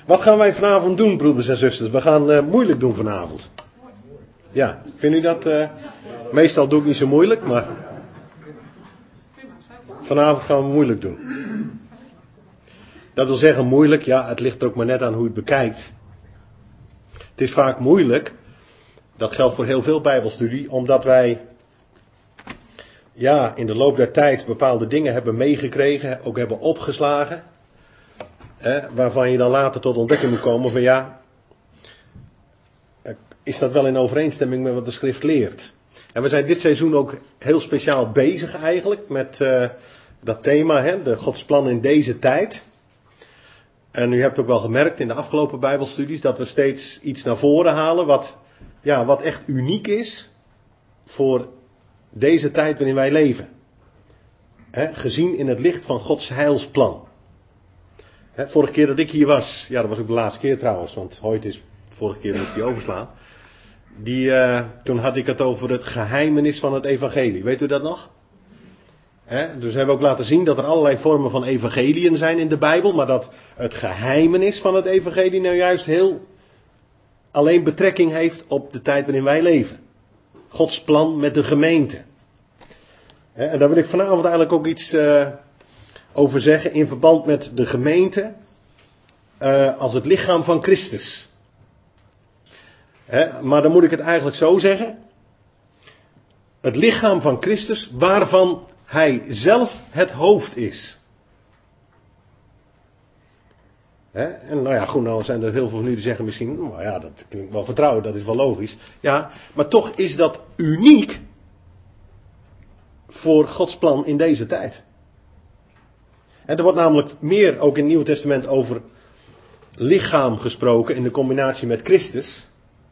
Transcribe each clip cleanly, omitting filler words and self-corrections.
Wat gaan wij vanavond doen, broeders en zusters? We gaan moeilijk doen vanavond. Ja, vindt u dat? Meestal doe ik niet zo moeilijk, maar vanavond gaan we moeilijk doen. Dat wil zeggen moeilijk, ja, het ligt er ook maar net aan hoe je het bekijkt. Het is vaak moeilijk, dat geldt voor heel veel bijbelstudie, omdat wij in de loop der tijd bepaalde dingen hebben meegekregen, ook hebben opgeslagen. Waarvan je dan later tot ontdekking moet komen van is dat wel in overeenstemming met wat de schrift leert. En we zijn dit seizoen ook heel speciaal bezig eigenlijk met dat thema, de Gods plan in deze tijd. En u hebt ook wel gemerkt in de afgelopen bijbelstudies dat we steeds iets naar voren halen wat echt uniek is voor deze tijd waarin wij leven. Gezien in het licht van Gods heilsplan. Vorige keer dat ik hier was, dat was ook de laatste keer trouwens, want ooit is, vorige keer moest hij overslaan. Toen had ik het over het geheimenis van het evangelie. Weet u dat nog? Dus hebben we ook laten zien dat er allerlei vormen van evangeliën zijn in de Bijbel, maar dat het geheimenis van het evangelie nou juist heel alleen betrekking heeft op de tijd waarin wij leven. Gods plan met de gemeente. En daar wil ik vanavond eigenlijk ook iets over zeggen in verband met de gemeente als het lichaam van Christus. Maar dan moet ik het eigenlijk zo zeggen. Het lichaam van Christus waarvan hij zelf het hoofd is. En nou zijn er heel veel van u die zeggen misschien, dat klinkt wel vertrouwen, dat is wel logisch. Ja, maar toch is dat uniek voor Gods plan in deze tijd. Er wordt namelijk meer ook in het Nieuwe Testament over lichaam gesproken in de combinatie met Christus.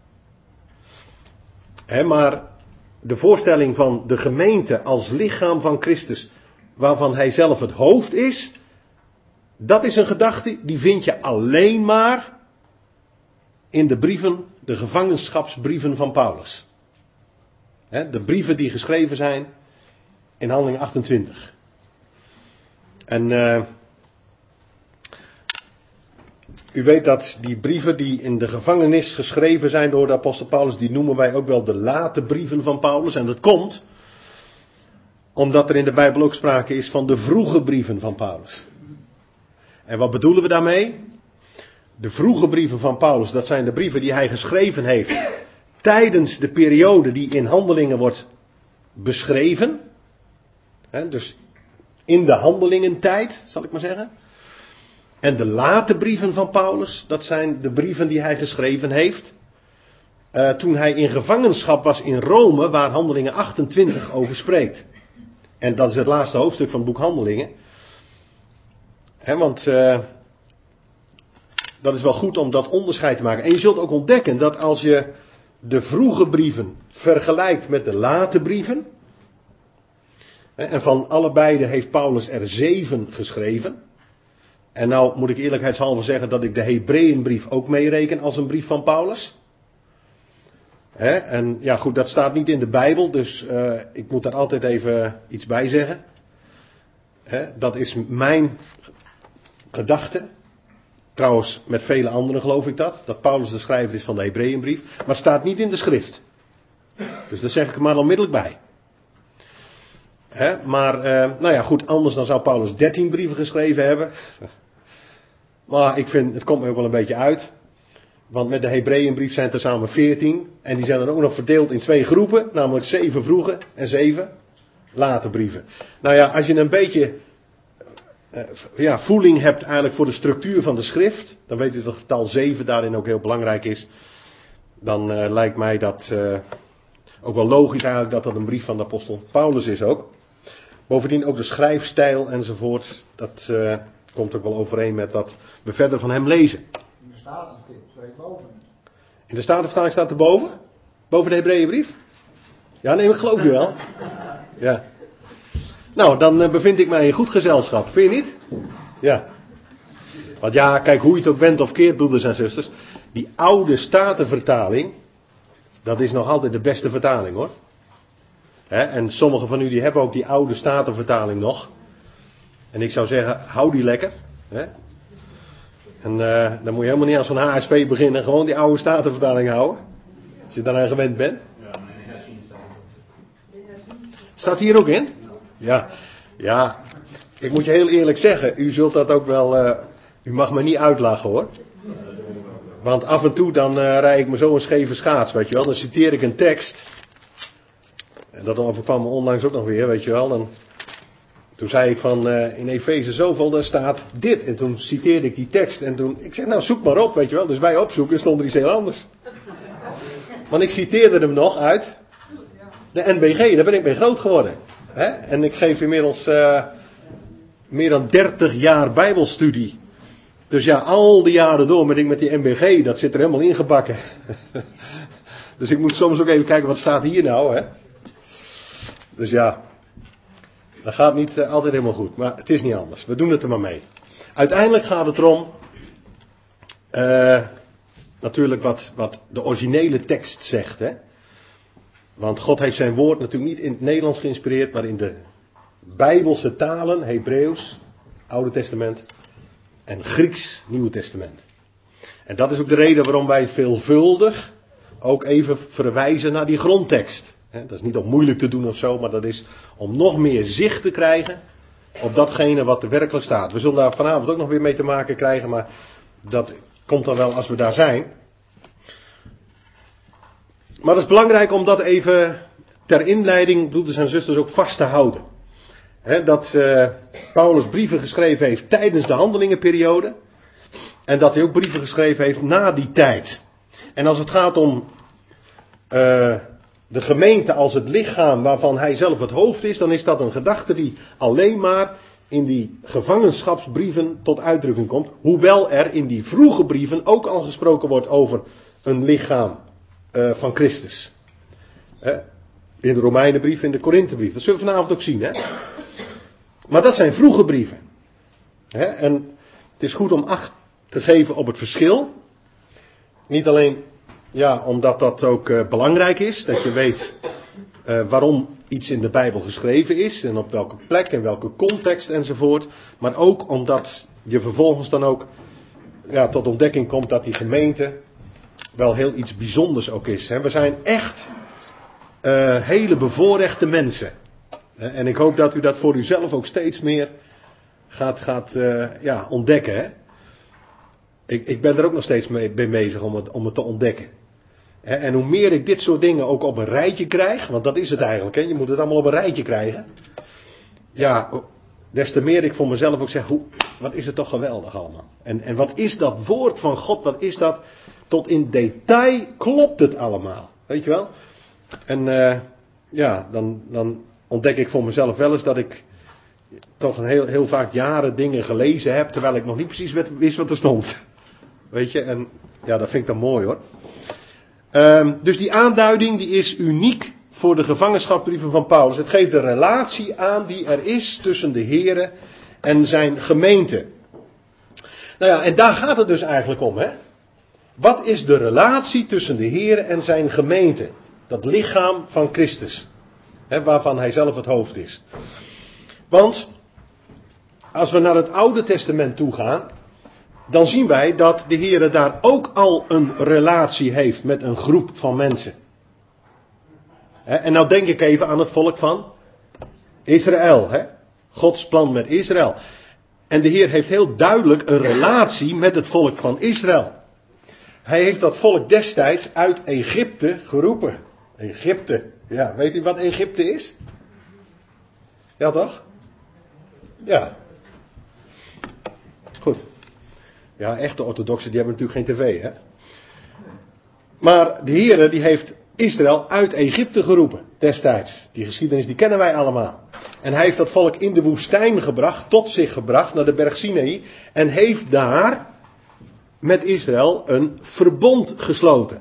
Maar de voorstelling van de gemeente als lichaam van Christus, waarvan hij zelf het hoofd is, dat is een gedachte die vind je alleen maar in de brieven, de gevangenschapsbrieven van Paulus. De brieven die geschreven zijn in Handelingen 28. En u weet dat die brieven die in de gevangenis geschreven zijn door de apostel Paulus, die noemen wij ook wel de late brieven van Paulus. En dat komt omdat er in de Bijbel ook sprake is van de vroege brieven van Paulus. En wat bedoelen we daarmee? De vroege brieven van Paulus, dat zijn de brieven die hij geschreven heeft tijdens de periode die in Handelingen wordt beschreven. Dus in de handelingentijd, zal ik maar zeggen. En de late brieven van Paulus, dat zijn de brieven die hij geschreven heeft toen hij in gevangenschap was in Rome, waar Handelingen 28 over spreekt. En dat is het laatste hoofdstuk van het boek Handelingen. Want dat is wel goed om dat onderscheid te maken. En je zult ook ontdekken dat als je de vroege brieven vergelijkt met de late brieven, en van allebei heeft Paulus er 7 geschreven. En nou moet ik eerlijkheidshalve zeggen dat ik de Hebreeënbrief ook meereken als een brief van Paulus. En ja goed, dat staat niet in de Bijbel, dus ik moet daar altijd even iets bij zeggen. Dat is mijn gedachte. Trouwens, met vele anderen geloof ik dat Paulus de schrijver is van de Hebreeënbrief. Maar het staat niet in de schrift. Dus daar zeg ik er maar onmiddellijk bij. Maar goed, anders dan zou Paulus 13 brieven geschreven hebben. Maar ik vind, het komt me ook wel een beetje uit. Want met de Hebreeënbrief zijn het er samen 14. En die zijn dan ook nog verdeeld in 2 groepen. Namelijk 7 vroege en 7 late brieven. Nou ja, als je een beetje voeling hebt eigenlijk voor de structuur van de schrift. Dan weet u dat getal 7 daarin ook heel belangrijk is. Dan lijkt mij dat ook wel logisch eigenlijk dat dat een brief van de apostel Paulus is ook. Bovendien ook de schrijfstijl enzovoort. Dat komt ook wel overeen met wat we verder van hem lezen. In de Statenvertaling staat boven. In de Statenvertaling staat er boven? Boven de Hebreeënbrief? Ja, nee, ik geloof u wel. Ja. Nou, dan bevind ik mij in goed gezelschap. Vind je niet? Ja. Want ja, kijk, hoe je het ook bent of keert, broeders en zusters. Die oude Statenvertaling, dat is nog altijd de beste vertaling hoor. En sommigen van u die hebben ook die oude Statenvertaling nog. En ik zou zeggen, hou die lekker. En dan moet je helemaal niet aan zo'n HSV beginnen. Gewoon die oude Statenvertaling houden. Als je daaraan gewend bent. Staat hier ook in? Ja. Ja. Ik moet je heel eerlijk zeggen. U zult dat ook wel... u mag me niet uitlachen hoor. Want af en toe dan rijd ik me zo een scheve schaats, weet je wel. Dan citeer ik een tekst. En dat overkwam me onlangs ook nog weer, weet je wel. Toen zei ik van in Efeze zoveel, daar staat dit. En toen citeerde ik die tekst. En toen, ik zeg nou zoek maar op, weet je wel. Dus wij opzoeken, stond er iets heel anders. Want ik citeerde hem nog uit de NBG, daar ben ik mee groot geworden. Hè? En ik geef inmiddels meer dan 30 jaar bijbelstudie. Dus ja, al die jaren door ben ik met die NBG, dat zit er helemaal ingebakken. Dus ik moet soms ook even kijken, wat staat hier nou, hè? Dus ja, dat gaat niet altijd helemaal goed, maar het is niet anders. We doen het er maar mee. Uiteindelijk gaat het erom, natuurlijk wat de originele tekst zegt, hè. Want God heeft zijn woord natuurlijk niet in het Nederlands geïnspireerd, maar in de Bijbelse talen, Hebreeuws, Oude Testament, en Grieks, Nieuwe Testament. En dat is ook de reden waarom wij veelvuldig ook even verwijzen naar die grondtekst. Dat is niet om moeilijk te doen of zo, maar dat is om nog meer zicht te krijgen op datgene wat er werkelijk staat. We zullen daar vanavond ook nog weer mee te maken krijgen, maar dat komt dan wel als we daar zijn. Maar het is belangrijk om dat even ter inleiding, broeders en zusters, ook vast te houden. Dat Paulus brieven geschreven heeft tijdens de handelingenperiode. En dat hij ook brieven geschreven heeft na die tijd. En als het gaat om de gemeente als het lichaam waarvan hij zelf het hoofd is, dan is dat een gedachte die alleen maar in die gevangenschapsbrieven tot uitdrukking komt. Hoewel er in die vroege brieven ook al gesproken wordt over een lichaam van Christus. In de Romeinenbrief, in de Korinthebrief. Dat zullen we vanavond ook zien, hè. Maar dat zijn vroege brieven. En het is goed om acht te geven op het verschil. Niet alleen omdat dat ook belangrijk is. Dat je weet waarom iets in de Bijbel geschreven is. En op welke plek en welke context enzovoort. Maar ook omdat je vervolgens dan ook tot ontdekking komt dat die gemeente wel heel iets bijzonders ook is. We zijn echt hele bevoorrechte mensen. En ik hoop dat u dat voor uzelf ook steeds meer gaat ontdekken. Hè? Ik ben er ook nog steeds mee bezig om het te ontdekken. En hoe meer ik dit soort dingen ook op een rijtje krijg, want dat is het eigenlijk, hè? Je moet het allemaal op een rijtje krijgen. Ja, des te meer ik voor mezelf ook zeg, wat is het toch geweldig allemaal. En wat is dat woord van God, wat is dat, tot in detail klopt het allemaal. Weet je wel? En dan ontdek ik voor mezelf wel eens dat ik toch heel vaak jaren dingen gelezen heb, terwijl ik nog niet precies wist wat er stond. Weet je, en ja, dat vind ik dan mooi hoor. Dus die aanduiding die is uniek voor de gevangenschapsbrieven van Paulus. Het geeft de relatie aan die er is tussen de Here en zijn gemeente. Nou ja, en daar gaat het dus eigenlijk om, hè. Wat is de relatie tussen de Here en zijn gemeente? Dat lichaam van Christus. Waarvan hij zelf het hoofd is. Want als we naar het Oude Testament toe gaan, dan zien wij dat de Heere daar ook al een relatie heeft met een groep van mensen. En nou denk ik even aan het volk van Israël. Gods plan met Israël. En de Heer heeft heel duidelijk een relatie met het volk van Israël. Hij heeft dat volk destijds uit Egypte geroepen. Egypte. Ja, weet u wat Egypte is? Ja toch? Ja. Goed. Ja, echte orthodoxen die hebben natuurlijk geen tv, hè. Maar de Heere die heeft Israël uit Egypte geroepen destijds. Die geschiedenis die kennen wij allemaal. En hij heeft dat volk in de woestijn gebracht, tot zich gebracht, naar de berg Sinaï. En heeft daar met Israël een verbond gesloten.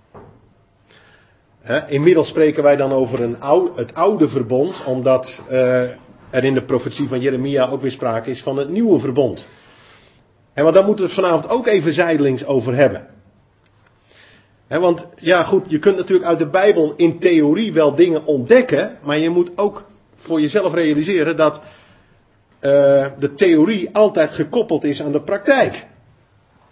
Inmiddels spreken wij dan over het oude verbond, omdat er in de profetie van Jeremia ook weer sprake is van het nieuwe verbond. Maar daar moeten we het vanavond ook even zijdelings over hebben. Want ja goed, je kunt natuurlijk uit de Bijbel in theorie wel dingen ontdekken, maar je moet ook voor jezelf realiseren dat de theorie altijd gekoppeld is aan de praktijk.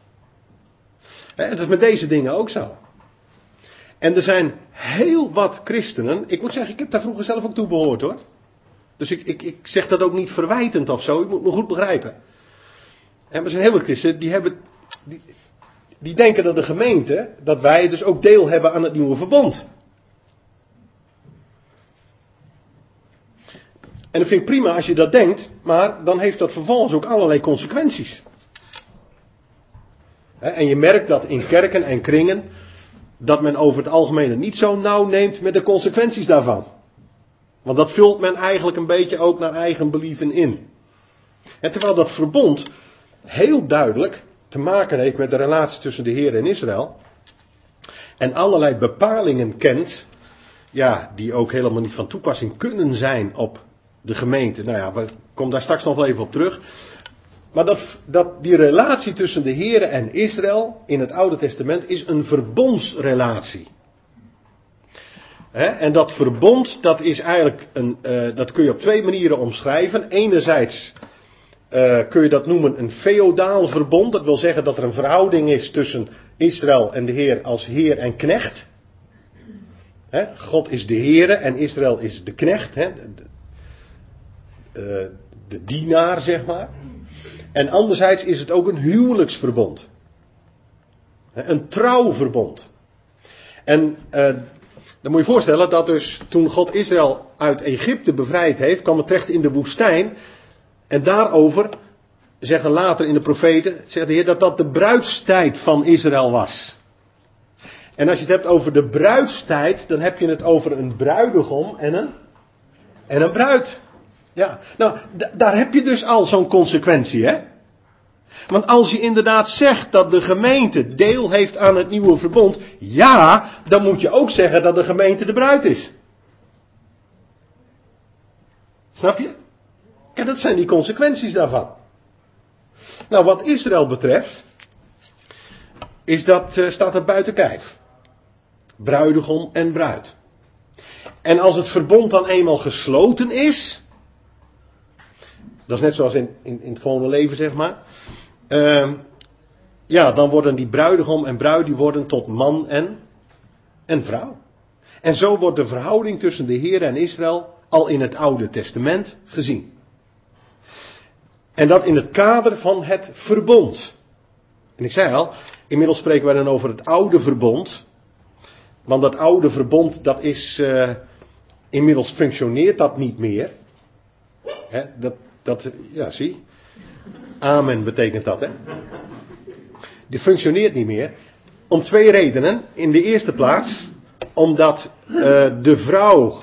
Het is met deze dingen ook zo. En er zijn heel wat christenen, ik moet zeggen, ik heb daar vroeger zelf ook toe behoord hoor. Dus ik zeg dat ook niet verwijtend of zo, je moet me goed begrijpen. En er zijn heel wat christenen die denken dat de gemeente, dat wij dus ook deel hebben aan het nieuwe verbond. En dat vind ik prima als je dat denkt, maar dan heeft dat vervolgens ook allerlei consequenties. En je merkt dat in kerken en kringen, dat men over het algemeen het niet zo nauw neemt met de consequenties daarvan. Want dat vult men eigenlijk een beetje ook naar eigen believen in. En terwijl dat verbond heel duidelijk te maken heeft met de relatie tussen de Heer en Israël. En allerlei bepalingen kent, ja, die ook helemaal niet van toepassing kunnen zijn op de gemeente. Nou ja, we komen daar straks nog wel even op terug. Maar die relatie tussen de Heer en Israël in het Oude Testament is een verbondsrelatie. En dat verbond, dat is eigenlijk dat kun je op twee manieren omschrijven. Enerzijds kun je dat noemen een feodaal verbond. Dat wil zeggen dat er een verhouding is tussen Israël en de Heer als Heer en knecht. God is de Heer en Israël is de knecht. De dienaar, zeg maar. En anderzijds is het ook een huwelijksverbond. Een trouwverbond. En dan moet je voorstellen dat dus toen God Israël uit Egypte bevrijd heeft, kwam het terecht in de woestijn. En daarover zeggen later in de profeten, zegt de Heer dat dat de bruidstijd van Israël was. En als je het hebt over de bruidstijd, dan heb je het over een bruidegom en een bruid. Ja, nou, daar heb je dus al zo'n consequentie, hè? Want als je inderdaad zegt dat de gemeente deel heeft aan het nieuwe verbond, ja, dan moet je ook zeggen dat de gemeente de bruid is. Snap je? Kijk, dat zijn die consequenties daarvan. Nou, wat Israël betreft, staat het buiten kijf. Bruidegom en bruid. En als het verbond dan eenmaal gesloten is, dat is net zoals in het gewone leven, zeg maar. Ja, dan worden die bruidegom en bruid, die worden tot man en vrouw. En zo wordt de verhouding tussen de Heer en Israël al in het Oude Testament gezien. En dat in het kader van het verbond. En ik zei al, inmiddels spreken wij dan over het oude verbond. Want dat oude verbond, dat is, inmiddels functioneert dat niet meer. Ja, zie. Amen betekent dat, hè. Die functioneert niet meer. Om twee redenen. In de eerste plaats, omdat de vrouw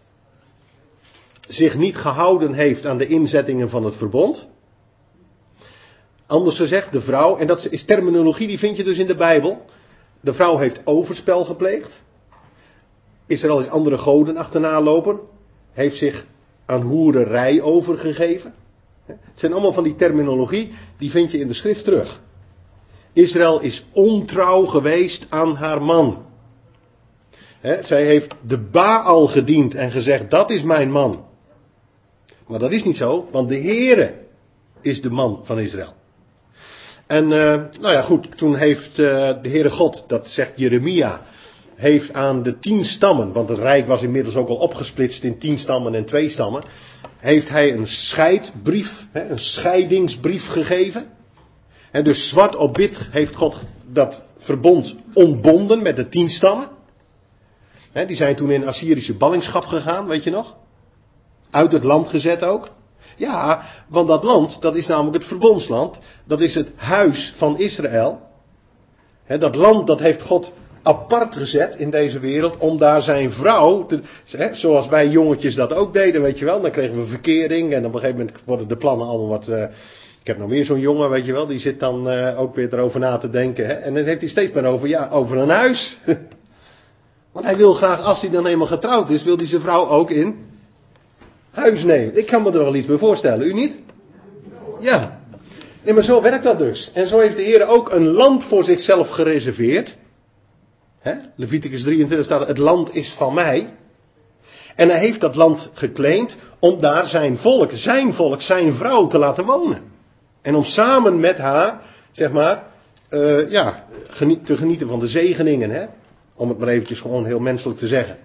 zich niet gehouden heeft aan de inzettingen van het verbond. Anders gezegd, de vrouw, en dat is terminologie, die vind je dus in de Bijbel. De vrouw heeft overspel gepleegd. Israël is andere goden achterna lopen. Heeft zich aan hoererij overgegeven. Het zijn allemaal van die terminologie, die vind je in de schrift terug. Israël is ontrouw geweest aan haar man. Zij heeft de Baal gediend en gezegd, dat is mijn man. Maar dat is niet zo, want de Heere is de man van Israël. En nou ja goed, toen heeft de Heere God, dat zegt Jeremia, heeft aan de 10 stammen, want het rijk was inmiddels ook al opgesplitst in 10 stammen en 2 stammen, heeft hij een scheidbrief, een scheidingsbrief gegeven. En dus zwart op wit heeft God dat verbond ontbonden met de 10 stammen. Die zijn toen in Assyrische ballingschap gegaan, weet je nog? Uit het land gezet ook. Ja, want dat land, dat is namelijk het verbondsland. Dat is het huis van Israël. Dat land, dat heeft God apart gezet in deze wereld om daar zijn vrouw, zoals wij jongetjes dat ook deden, weet je wel. Dan kregen we verkering en op een gegeven moment worden de plannen allemaal wat. Ik heb nog weer zo'n jongen, weet je wel, die zit dan ook weer erover na te denken. En dan heeft hij steeds maar over een huis. Want hij wil graag, als hij dan eenmaal getrouwd is, wil hij zijn vrouw ook in huis nemen. Ik kan me er wel iets bij voorstellen, u niet? Ja. Nee, maar zo werkt dat dus. En zo heeft de Heer ook een land voor zichzelf gereserveerd. Leviticus 23 staat, het land is van mij. En hij heeft dat land geclaimd om daar zijn volk, zijn vrouw te laten wonen. En om samen met haar, zeg maar, te genieten van de zegeningen. Hè? Om het maar eventjes gewoon heel menselijk te zeggen.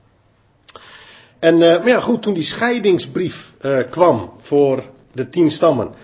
En maar ja, goed, toen die scheidingsbrief kwam voor de 10 stammen.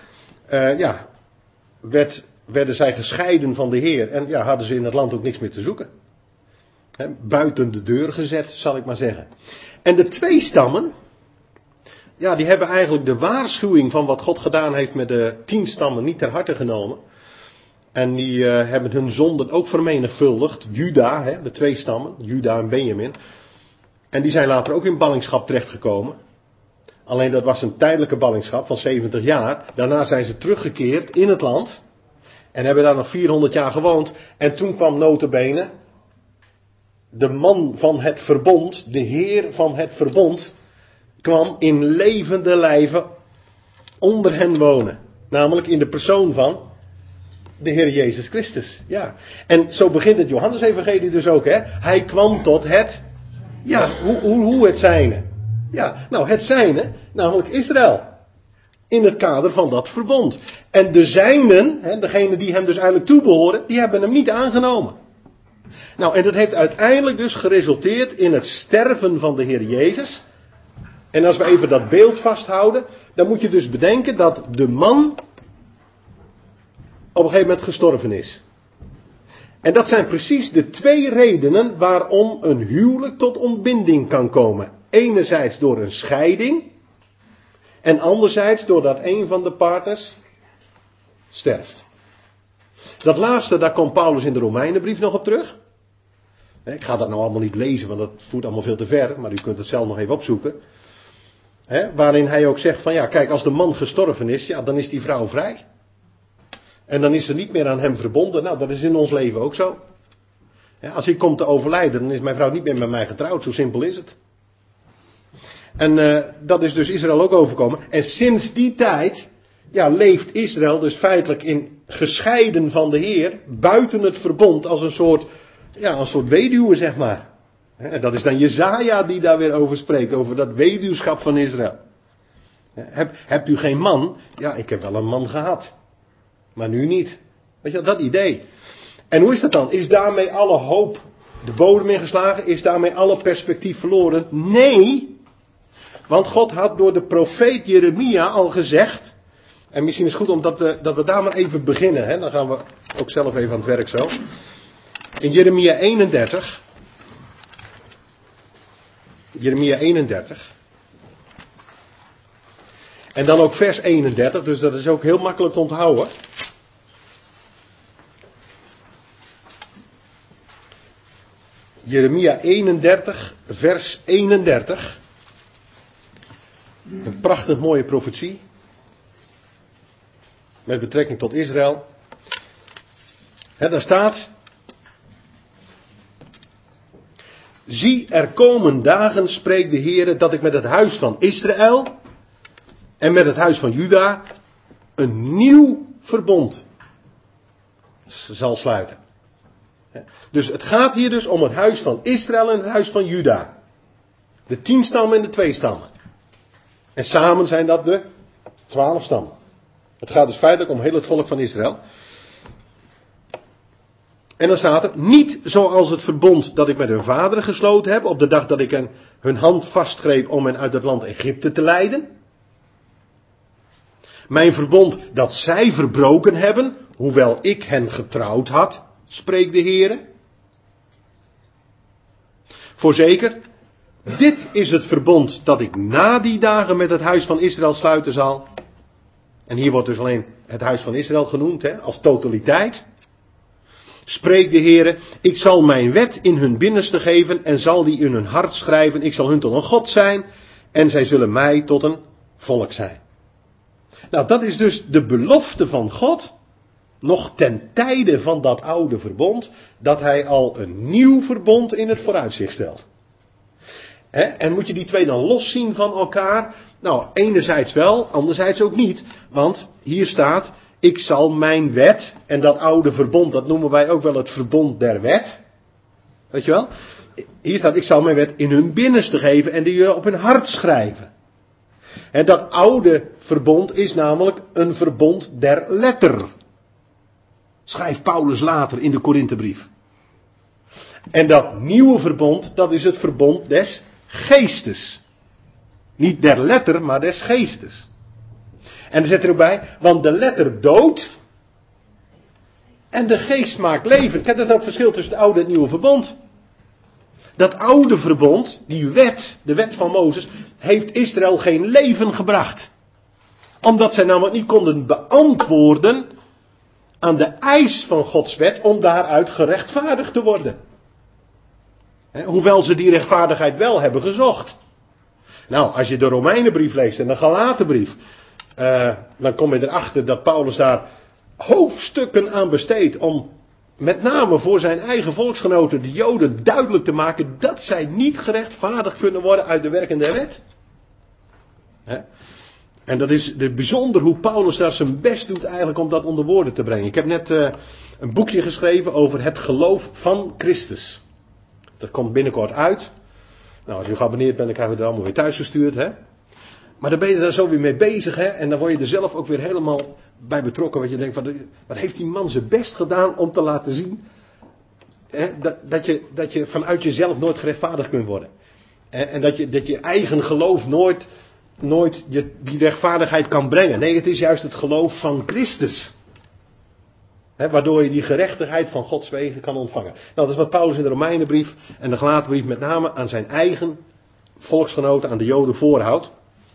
Werden zij gescheiden van de Heer. En ja, hadden ze in het land ook niks meer te zoeken. Hè, buiten de deur gezet, zal ik maar zeggen. En de 2 stammen. Ja, die hebben eigenlijk de waarschuwing van wat God gedaan heeft met de 10 stammen niet ter harte genomen. En die hebben hun zonden ook vermenigvuldigd. Juda, hè, de 2 stammen, Juda en Benjamin. En die zijn later ook in ballingschap terechtgekomen. Alleen dat was een tijdelijke ballingschap van 70 jaar. Daarna zijn ze teruggekeerd in het land. En hebben daar nog 400 jaar gewoond. En toen kwam nota bene de man van het verbond, de Heer van het verbond, kwam in levende lijven onder hen wonen. Namelijk in de persoon van de Heer Jezus Christus. Ja. En zo begint het Johannesevangelie dus ook. Hè? Hij kwam tot het, hoe het zijne. Ja, nou het zijne, namelijk Israël. In het kader van dat verbond. En de zijnen, degenen die hem dus eigenlijk toebehoren, die hebben hem niet aangenomen. Nou, en dat heeft uiteindelijk dus geresulteerd in het sterven van de Heer Jezus. En als we even dat beeld vasthouden, dan moet je dus bedenken dat de man op een gegeven moment gestorven is. En dat zijn precies de 2 redenen waarom een huwelijk tot ontbinding kan komen. Enerzijds door een scheiding. En anderzijds doordat een van de partners sterft. Dat laatste, daar komt Paulus in de Romeinenbrief nog op terug. Ik ga dat nou allemaal niet lezen, want dat voert allemaal veel te ver. Maar u kunt het zelf nog even opzoeken. Waarin hij ook zegt van ja, kijk, als de man gestorven is, ja, dan is die vrouw vrij. En dan is ze niet meer aan hem verbonden. Nou, dat is in ons leven ook zo. Als ik kom te overlijden, dan is mijn vrouw niet meer met mij getrouwd. Zo simpel is het. En dat is dus Israël ook overkomen. En sinds die tijd leeft Israël dus feitelijk in gescheiden van de Heer. Buiten het verbond als een soort weduwe, zeg maar. En dat is dan Jesaja die daar weer over spreekt. Over dat weduwschap van Israël. Hebt u geen man? Ja, ik heb wel een man gehad. Maar nu niet. Weet je, dat idee. En hoe is dat dan? Is daarmee alle hoop de bodem ingeslagen? Is daarmee alle perspectief verloren? Nee. Want God had door de profeet Jeremia al gezegd. En misschien is het goed dat we daar maar even beginnen. Hè? Dan gaan we ook zelf even aan het werk zo. In Jeremia 31. Jeremia 31. En dan ook vers 31. Dus dat is ook heel makkelijk te onthouden. Jeremia 31 vers 31. Een prachtig mooie profetie. Met betrekking tot Israël. Daar staat. Zie, er komen dagen, spreekt de Heere, dat ik met het huis van Israël en met het huis van Juda een nieuw verbond zal sluiten. Dus het gaat hier dus om het huis van Israël en het huis van Juda. De 10 stammen en de 2 stammen. En samen zijn dat de 12 stammen. Het gaat dus feitelijk om heel het volk van Israël. En dan staat er, niet zoals het verbond dat ik met hun vaderen gesloten heb, op de dag dat ik hun hand vastgreep om hen uit het land Egypte te leiden. Mijn verbond dat zij verbroken hebben, hoewel ik hen getrouwd had, spreekt de Heere. Voorzeker, dit is het verbond dat ik na die dagen met het huis van Israël sluiten zal. En hier wordt dus alleen het huis van Israël genoemd, als totaliteit. Spreekt de Heere, ik zal mijn wet in hun binnenste geven en zal die in hun hart schrijven. Ik zal hun tot een God zijn en zij zullen mij tot een volk zijn. Nou, dat is dus de belofte van God, nog ten tijde van dat oude verbond, dat hij al een nieuw verbond in het vooruitzicht stelt. En moet je die 2 dan loszien van elkaar? Nou, enerzijds wel, anderzijds ook niet. Want hier staat, ik zal mijn wet, en dat oude verbond, dat noemen wij ook wel het verbond der wet. Weet je wel? Hier staat, ik zal mijn wet in hun binnenste geven en die op hun hart schrijven. En dat oude verbond is namelijk een verbond der letter. schrijft Paulus later in de Korinthebrief. En dat nieuwe verbond, dat is het verbond des geestes. Niet der letter, maar des geestes. En er zit er ook bij, want de letter doodt en de geest maakt leven. Kijk, dat is het verschil tussen het oude en het nieuwe verbond. Dat oude verbond, die wet, de wet van Mozes, heeft Israël geen leven gebracht. Omdat zij namelijk niet konden beantwoorden aan de eis van Gods wet om daaruit gerechtvaardigd te worden. Hoewel ze die rechtvaardigheid wel hebben gezocht. Nou, als je de Romeinenbrief leest en de Galatenbrief, dan kom je erachter dat Paulus daar hoofdstukken aan besteedt om met name voor zijn eigen volksgenoten, de Joden, duidelijk te maken dat zij niet gerechtvaardigd kunnen worden uit de werken der wet. En dat is bijzonder hoe Paulus daar zijn best doet eigenlijk om dat onder woorden te brengen. Ik heb net een boekje geschreven over het geloof van Christus. Dat komt binnenkort uit. Nou, als u geabonneerd bent, dan krijgen we het allemaal weer thuisgestuurd. Maar dan ben je daar zo weer mee bezig. En dan word je er zelf ook weer helemaal bij betrokken. Want je denkt, wat heeft die man zijn best gedaan om te laten zien dat je vanuit jezelf nooit gerechtvaardigd kunt worden. En dat je eigen geloof nooit die rechtvaardigheid kan brengen. Nee, het is juist het geloof van Christus. Waardoor je die gerechtigheid van Gods wegen kan ontvangen. Nou, dat is wat Paulus in de Romeinenbrief en de Galatenbrief met name aan zijn eigen volksgenoten, aan de Joden voorhoudt.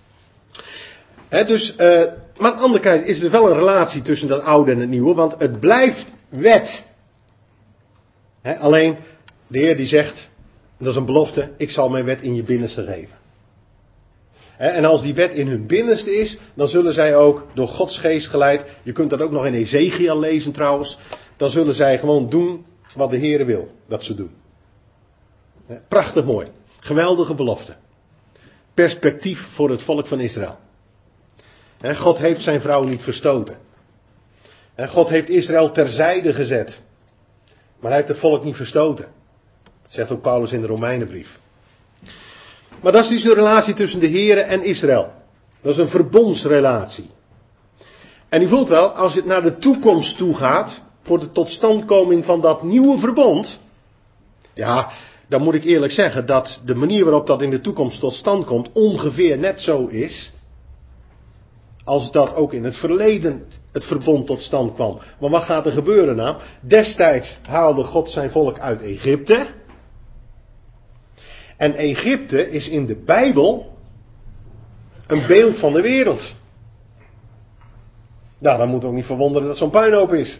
Maar aan de andere kant is er wel een relatie tussen dat oude en het nieuwe, want het blijft wet. Alleen, de Heer die zegt, dat is een belofte, ik zal mijn wet in je binnenste geven. En als die wet in hun binnenste is, dan zullen zij ook door Gods geest geleid, je kunt dat ook nog in Ezekiel lezen trouwens, dan zullen zij gewoon doen wat de Heer wil dat ze doen. Prachtig mooi. Geweldige belofte. Perspectief voor het volk van Israël. God heeft zijn vrouw niet verstoten. God heeft Israël terzijde gezet. Maar hij heeft het volk niet verstoten. Zegt ook Paulus in de Romeinenbrief. Maar dat is dus de relatie tussen de Here en Israël. Dat is een verbondsrelatie. En u voelt wel, als het naar de toekomst toe gaat, voor de totstandkoming van dat nieuwe verbond. Ja, dan moet ik eerlijk zeggen dat de manier waarop dat in de toekomst tot stand komt ongeveer net zo is als dat ook in het verleden het verbond tot stand kwam. Maar wat gaat er gebeuren nou? Destijds haalde God zijn volk uit Egypte. En Egypte is in de Bijbel een beeld van de wereld. Nou, dan moet het ook niet verwonderen dat zo'n puinhoop is.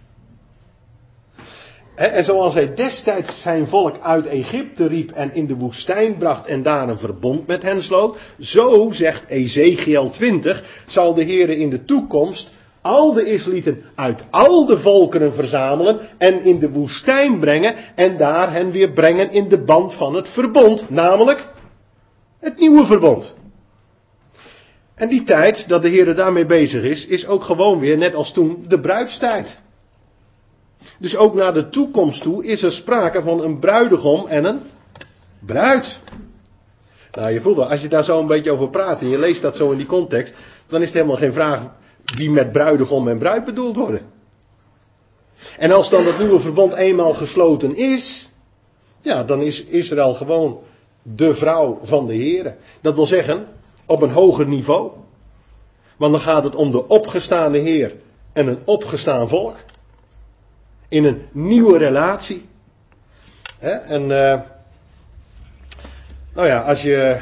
En zoals hij destijds zijn volk uit Egypte riep en in de woestijn bracht en daar een verbond met hen sloot, zo zegt Ezekiel 20, zal de Heer in de toekomst al de Israëlieten uit al de volkeren verzamelen en in de woestijn brengen en daar hen weer brengen in de band van het verbond, namelijk het nieuwe verbond. En die tijd dat de Heer daarmee bezig is ook gewoon weer net als toen de bruidstijd. Dus ook naar de toekomst toe is er sprake van een bruidegom en een bruid. Nou, je voelt wel, als je daar zo een beetje over praat en je leest dat zo in die context, dan is het helemaal geen vraag wie met bruidegom en bruid bedoeld worden. En als dan het nieuwe verbond eenmaal gesloten is, ja, dan is Israël gewoon de vrouw van de Heere. Dat wil zeggen, op een hoger niveau. Want dan gaat het om de opgestaande Heer en een opgestaan volk. In een nieuwe relatie. Nou ja, als je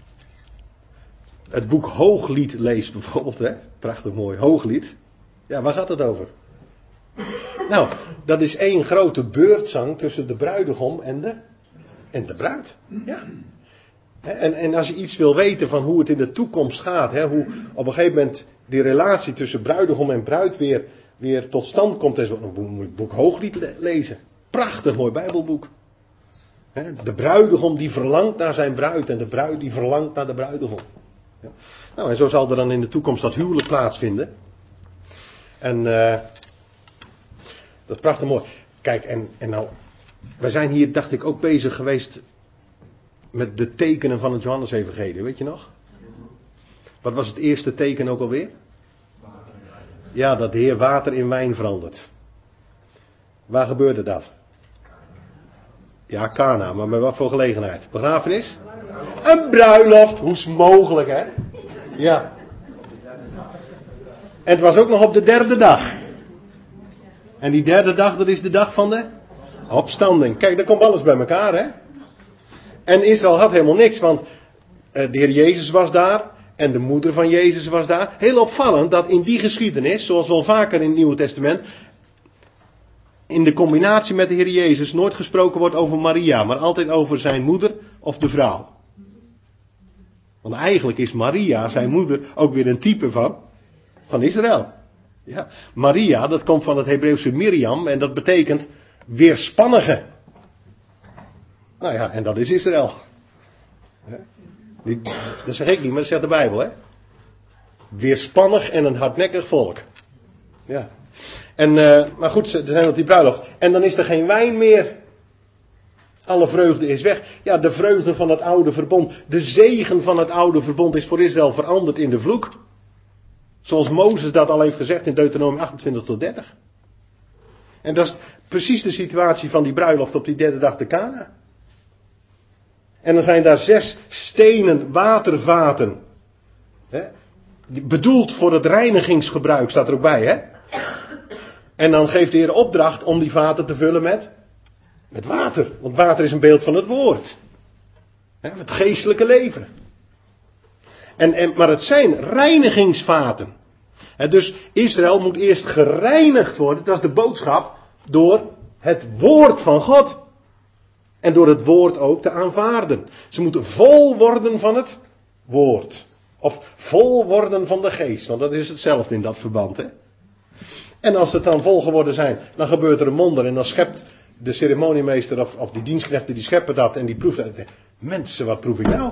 het boek Hooglied leest bijvoorbeeld, prachtig mooi, Hooglied. Ja, waar gaat het over? Nou, dat is één grote beurtzang tussen de bruidegom en de bruid. Ja. En als je iets wil weten van hoe het in de toekomst gaat, hoe op een gegeven moment die relatie tussen bruidegom en bruid weer tot stand komt, dan moet je het boek Hooglied lezen. Prachtig mooi Bijbelboek. De bruidegom die verlangt naar zijn bruid en de bruid die verlangt naar de bruidegom. Ja. Nou, en zo zal er dan in de toekomst dat huwelijk plaatsvinden. En dat is prachtig mooi. Kijk, en nou, wij zijn hier, dacht ik, ook bezig geweest met de tekenen van het Johannesevangelie, weet je nog? Wat was het eerste teken ook alweer? Ja, dat de Heer water in wijn verandert. Waar gebeurde dat? Ja, Kana, maar bij wat voor gelegenheid? Begrafenis? Een bruiloft, hoe is het mogelijk, hè? Ja. En het was ook nog op de derde dag. En die derde dag, dat is de dag van de opstanding. Kijk, daar komt alles bij elkaar, hè? En Israël had helemaal niks, want de Heer Jezus was daar. En de moeder van Jezus was daar. Heel opvallend dat in die geschiedenis, zoals wel vaker in het Nieuwe Testament, in de combinatie met de Heer Jezus nooit gesproken wordt over Maria, maar altijd over zijn moeder of de vrouw. Want eigenlijk is Maria, zijn moeder, ook weer een type van Israël. Ja. Maria, dat komt van het Hebreeuwse Miriam en dat betekent weerspannige. Nou ja, en dat is Israël. Dat zeg ik niet, maar dat zegt de Bijbel, hè. Weerspannig en een hardnekkig volk. Ja. En, maar goed, ze zijn op die bruiloft. En dan is er geen wijn meer. Alle vreugde is weg. Ja, de vreugde van het oude verbond. De zegen van het oude verbond is voor Israël veranderd in de vloek. Zoals Mozes dat al heeft gezegd in Deuteronomium 28 tot 30. En dat is precies de situatie van die bruiloft op die derde dag te Kana. En dan zijn daar 6 stenen watervaten. Hè? Bedoeld voor het reinigingsgebruik, staat er ook bij, hè? En dan geeft de Heer opdracht om die vaten te vullen met water. Want water is een beeld van het woord. Hè? Het geestelijke leven. Maar het zijn reinigingsvaten. Dus Israël moet eerst gereinigd worden, dat is de boodschap, door het woord van God. En door het woord ook te aanvaarden. Ze moeten vol worden van het woord. Of vol worden van de geest, want dat is hetzelfde in dat verband. Hè? En als ze dan vol geworden zijn, dan gebeurt er een wonder en dan schept de ceremoniemeester of die dienstknechten die scheppen dat en die proeven dat. Mensen, wat proef ik nou?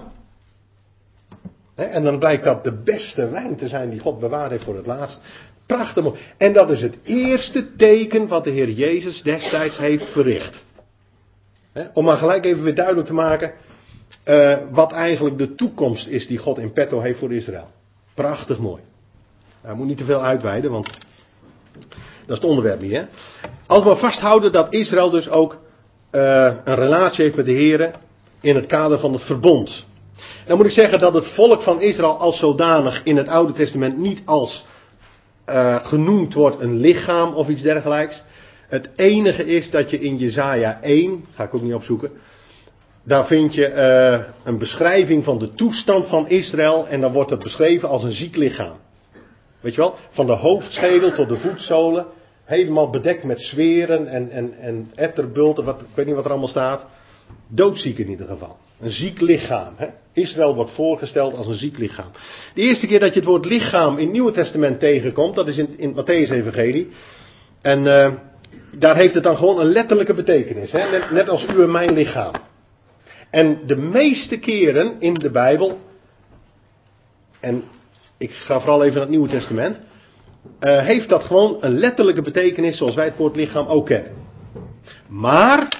En dan blijkt dat de beste wijn te zijn die God bewaard heeft voor het laatst. Prachtig mooi. En dat is het eerste teken wat de Heer Jezus destijds heeft verricht. Om maar gelijk even weer duidelijk te maken wat eigenlijk de toekomst is die God in petto heeft voor Israël. Prachtig mooi. Nou, moet niet te veel uitweiden, want dat is het onderwerp niet. Hè? Als we vasthouden dat Israël dus ook een relatie heeft met de Heer in het kader van het verbond. Dan moet ik zeggen dat het volk van Israël als zodanig in het Oude Testament niet als genoemd wordt een lichaam of iets dergelijks. Het enige is dat je in Jesaja 1, ga ik ook niet opzoeken, daar vind je een beschrijving van de toestand van Israël en dan wordt het beschreven als een ziek lichaam. Weet je wel, van de hoofdschedel tot de voetzolen, helemaal bedekt met zweren en etterbulten, ik weet niet wat er allemaal staat. Doodziek in ieder geval. Een ziek lichaam. Hè? Israël wordt voorgesteld als een ziek lichaam. De eerste keer dat je het woord lichaam in het Nieuwe Testament tegenkomt, dat is in Mattheüs Evangelie. En daar heeft het dan gewoon een letterlijke betekenis. Hè? Net als u en mijn lichaam. En de meeste keren in de Bijbel, en ik ga vooral even naar het Nieuwe Testament, heeft dat gewoon een letterlijke betekenis zoals wij het woord lichaam ook kennen. Maar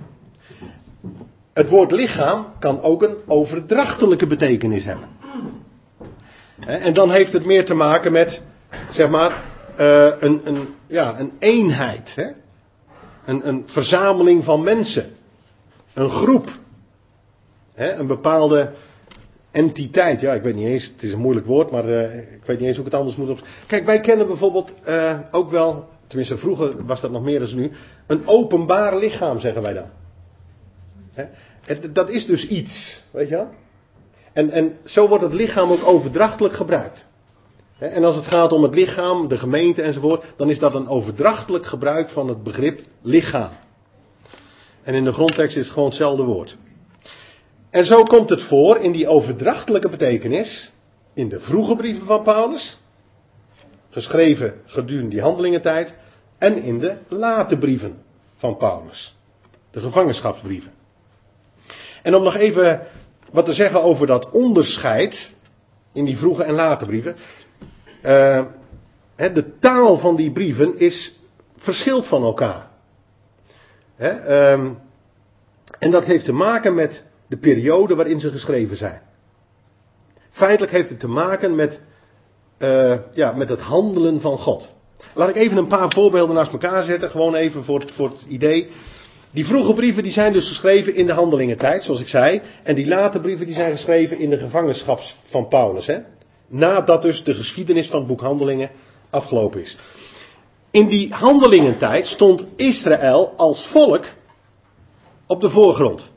het woord lichaam kan ook een overdrachtelijke betekenis hebben. En dan heeft het meer te maken met, zeg maar, een eenheid. Hè? Een verzameling van mensen. Een groep. Hè? Een bepaalde entiteit. Ja, ik weet niet eens, het is een moeilijk woord, maar ik weet niet eens hoe ik het anders moet opschrijven. Kijk, wij kennen bijvoorbeeld ook wel, tenminste vroeger was dat nog meer dan nu, een openbaar lichaam zeggen wij dan. Hè? Dat is dus iets, weet je wel. En zo wordt het lichaam ook overdrachtelijk gebruikt. En als het gaat om het lichaam, de gemeente enzovoort, dan is dat een overdrachtelijk gebruik van het begrip lichaam. En in de grondtekst is het gewoon hetzelfde woord. En zo komt het voor in die overdrachtelijke betekenis in de vroege brieven van Paulus, geschreven gedurende die handelingentijd, en in de late brieven van Paulus, de gevangenschapsbrieven. En om nog even wat te zeggen over dat onderscheid in die vroege en late brieven. De taal van die brieven verschilt van elkaar. En dat heeft te maken met de periode waarin ze geschreven zijn. Feitelijk heeft het te maken met het handelen van God. Laat ik even een paar voorbeelden naast elkaar zetten. Gewoon even voor het idee. Die vroege brieven die zijn dus geschreven in de handelingentijd, zoals ik zei. En die late brieven die zijn geschreven in de gevangenschap van Paulus. Hè? Nadat dus de geschiedenis van het boek Handelingen afgelopen is. In die handelingentijd stond Israël als volk op de voorgrond.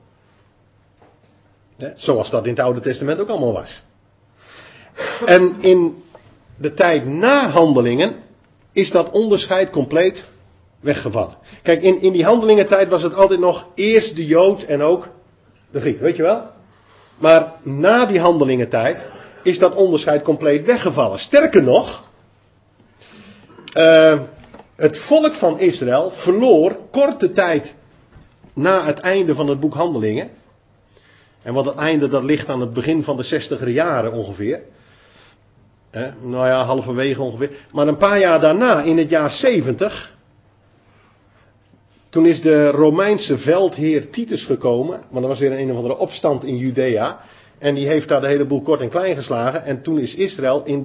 Zoals dat in het Oude Testament ook allemaal was. En in de tijd na Handelingen is dat onderscheid compleet weggevallen. Kijk, in die handelingentijd was het altijd nog eerst de Jood en ook de Griek, weet je wel? Maar na die handelingentijd is dat onderscheid compleet weggevallen. Sterker nog, het volk van Israël verloor korte tijd na het einde van het boek Handelingen. En wat het einde dat ligt aan het begin van de 60er jaren ongeveer. Nou ja, halverwege ongeveer. Maar een paar jaar daarna, in het jaar 70... Toen is de Romeinse veldheer Titus gekomen. Want er was weer een of andere opstand in Judea. En die heeft daar de hele boel kort en klein geslagen. En toen is Israël in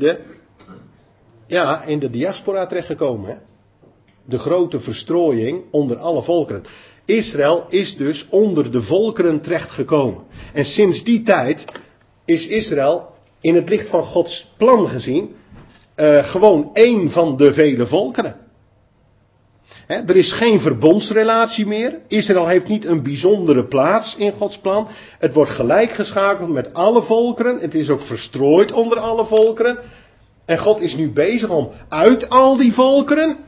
de diaspora terechtgekomen. Hè? De grote verstrooiing onder alle volkeren. Israël is dus onder de volkeren terechtgekomen. En sinds die tijd is Israël in het licht van Gods plan gezien gewoon één van de vele volkeren. Er is geen verbondsrelatie meer. Israël heeft niet een bijzondere plaats in Gods plan. Het wordt gelijkgeschakeld met alle volkeren. Het is ook verstrooid onder alle volkeren. En God is nu bezig om uit al die volkeren,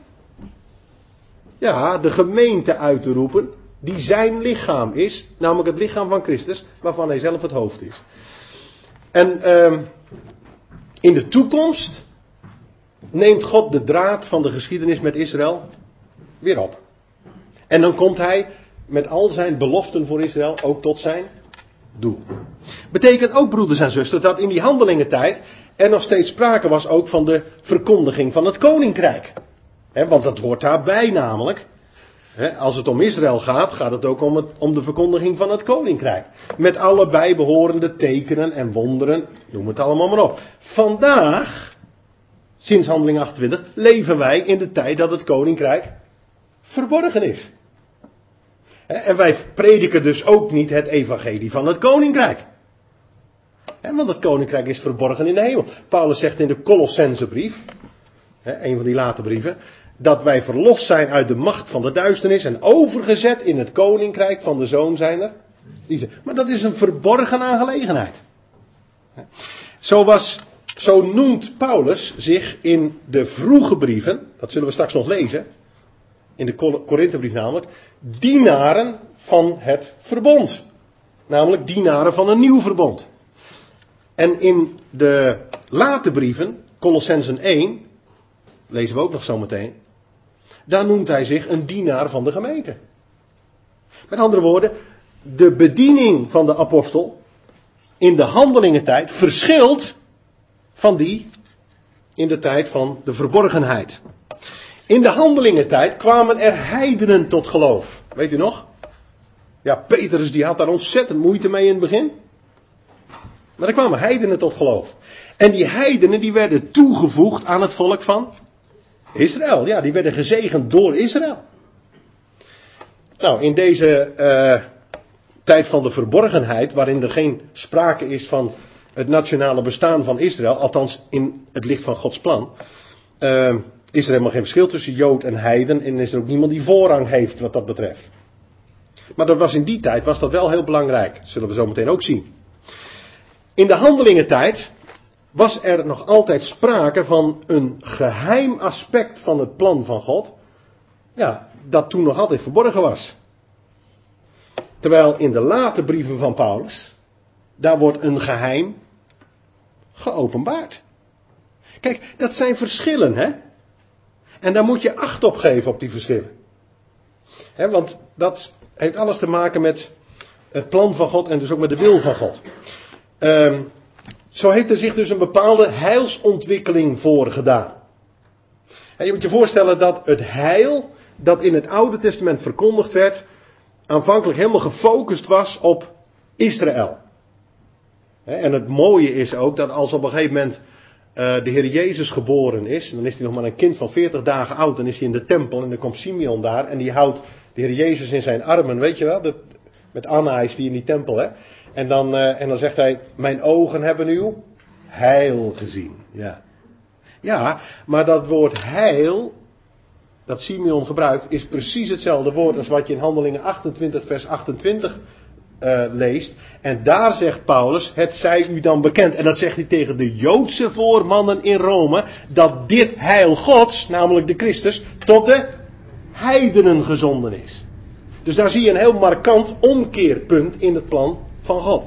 de gemeente uit te roepen, die zijn lichaam is, namelijk het lichaam van Christus, waarvan hij zelf het hoofd is. En in de toekomst neemt God de draad van de geschiedenis met Israël weer op. En dan komt hij met al zijn beloften voor Israël ook tot zijn doel. Betekent ook, broeders en zusters, dat in die handelingentijd er nog steeds sprake was ook van de verkondiging van het koninkrijk. Want dat hoort daarbij namelijk. Als het om Israël gaat, gaat het ook om de verkondiging van het koninkrijk. Met alle bijbehorende tekenen en wonderen, noem het allemaal maar op. Vandaag, sinds handeling 28, leven wij in de tijd dat het koninkrijk verborgen is. En wij prediken dus ook niet het evangelie van het koninkrijk. Want het koninkrijk is verborgen in de hemel. Paulus zegt in de Colossensebrief, een van die late brieven, dat wij verlost zijn uit de macht van de duisternis en overgezet in het koninkrijk van de Zoon zijner liefde. Maar dat is een verborgen aangelegenheid. Zo noemt Paulus zich in de vroege brieven, dat zullen we straks nog lezen, in de Korinthebrief namelijk, dienaren van het verbond. Namelijk dienaren van een nieuw verbond. En in de late brieven, Colossensen 1, lezen we ook nog zo meteen, daar noemt hij zich een dienaar van de gemeente. Met andere woorden, de bediening van de apostel in de handelingentijd verschilt van die in de tijd van de verborgenheid. In de handelingentijd kwamen er heidenen tot geloof. Weet u nog? Ja, Petrus die had daar ontzettend moeite mee in het begin. Maar er kwamen heidenen tot geloof. En die heidenen die werden toegevoegd aan het volk van Israël. Ja, die werden gezegend door Israël. Nou, in deze tijd van de verborgenheid, waarin er geen sprake is van het nationale bestaan van Israël, althans in het licht van Gods plan, is er helemaal geen verschil tussen Jood en heiden en is er ook niemand die voorrang heeft wat dat betreft. Maar dat was in die tijd was dat wel heel belangrijk, zullen we zo meteen ook zien. In de handelingentijd was er nog altijd sprake van een geheim aspect van het plan van God, ja, dat toen nog altijd verborgen was. Terwijl in de late brieven van Paulus, daar wordt een geheim geopenbaard. Kijk, dat zijn verschillen, hè? En daar moet je acht op geven op die verschillen. Want dat heeft alles te maken met het plan van God en dus ook met de wil van God. Zo heeft er zich dus een bepaalde heilsontwikkeling voor gedaan. En je moet je voorstellen dat het heil dat in het Oude Testament verkondigd werd, aanvankelijk helemaal gefocust was op Israël. En het mooie is ook dat als op een gegeven moment de Heer Jezus geboren is. Dan is hij nog maar een kind van 40 dagen oud. Dan is hij in de tempel en dan komt Simeon daar. En die houdt de Heer Jezus in zijn armen. Weet je wel? Met Anna is die in die tempel. Hè? En dan zegt hij, mijn ogen hebben uw heil gezien. Ja, maar dat woord heil, dat Simeon gebruikt, is precies hetzelfde woord als wat je in Handelingen 28 vers 28 leest. En daar zegt Paulus, het zij u dan bekend. En dat zegt hij tegen de Joodse voormannen in Rome, dat dit heil Gods, namelijk de Christus, tot de heidenen gezonden is. Dus daar zie je een heel markant omkeerpunt in het plan van God.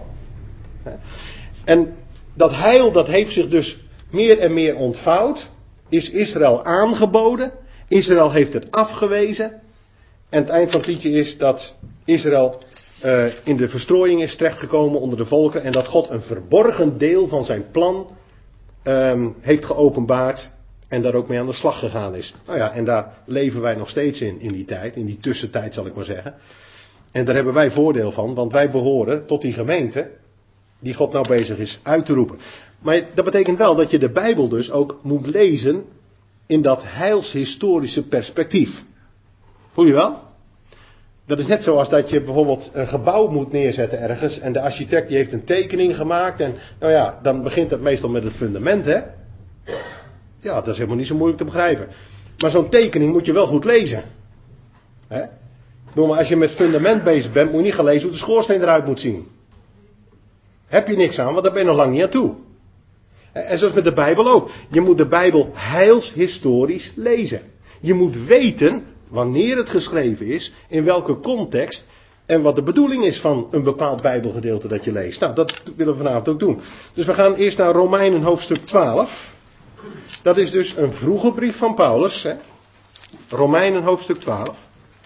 En dat heil, dat heeft zich dus meer en meer ontvouwd, is Israël aangeboden, Israël heeft het afgewezen. En het eind van het liedje is dat Israël in de verstrooiing is terechtgekomen onder de volken. En dat God een verborgen deel van zijn plan heeft geopenbaard. En daar ook mee aan de slag gegaan is. Nou ja, en daar leven wij nog steeds in die tijd. In die tussentijd zal ik maar zeggen. En daar hebben wij voordeel van. Want wij behoren tot die gemeente die God nou bezig is uit te roepen. Maar dat betekent wel dat je de Bijbel dus ook moet lezen in dat heilshistorische perspectief. Voel je wel? Dat is net zoals dat je bijvoorbeeld een gebouw moet neerzetten ergens. En de architect die heeft een tekening gemaakt. En nou ja, dan begint dat meestal met het fundament, hè. Ja, dat is helemaal niet zo moeilijk te begrijpen. Maar zo'n tekening moet je wel goed lezen. Hè? Maar als je met fundament bezig bent, moet je niet gaan lezen hoe de schoorsteen eruit moet zien. Heb je niks aan, want daar ben je nog lang niet aan toe. En zoals met de Bijbel ook. Je moet de Bijbel heilshistorisch lezen. Je moet weten wanneer het geschreven is, in welke context en wat de bedoeling is van een bepaald Bijbelgedeelte dat je leest. Nou, dat willen we vanavond ook doen. Dus we gaan eerst naar Romeinen hoofdstuk 12. Dat is dus een vroege brief van Paulus. Hè? Romeinen hoofdstuk 12.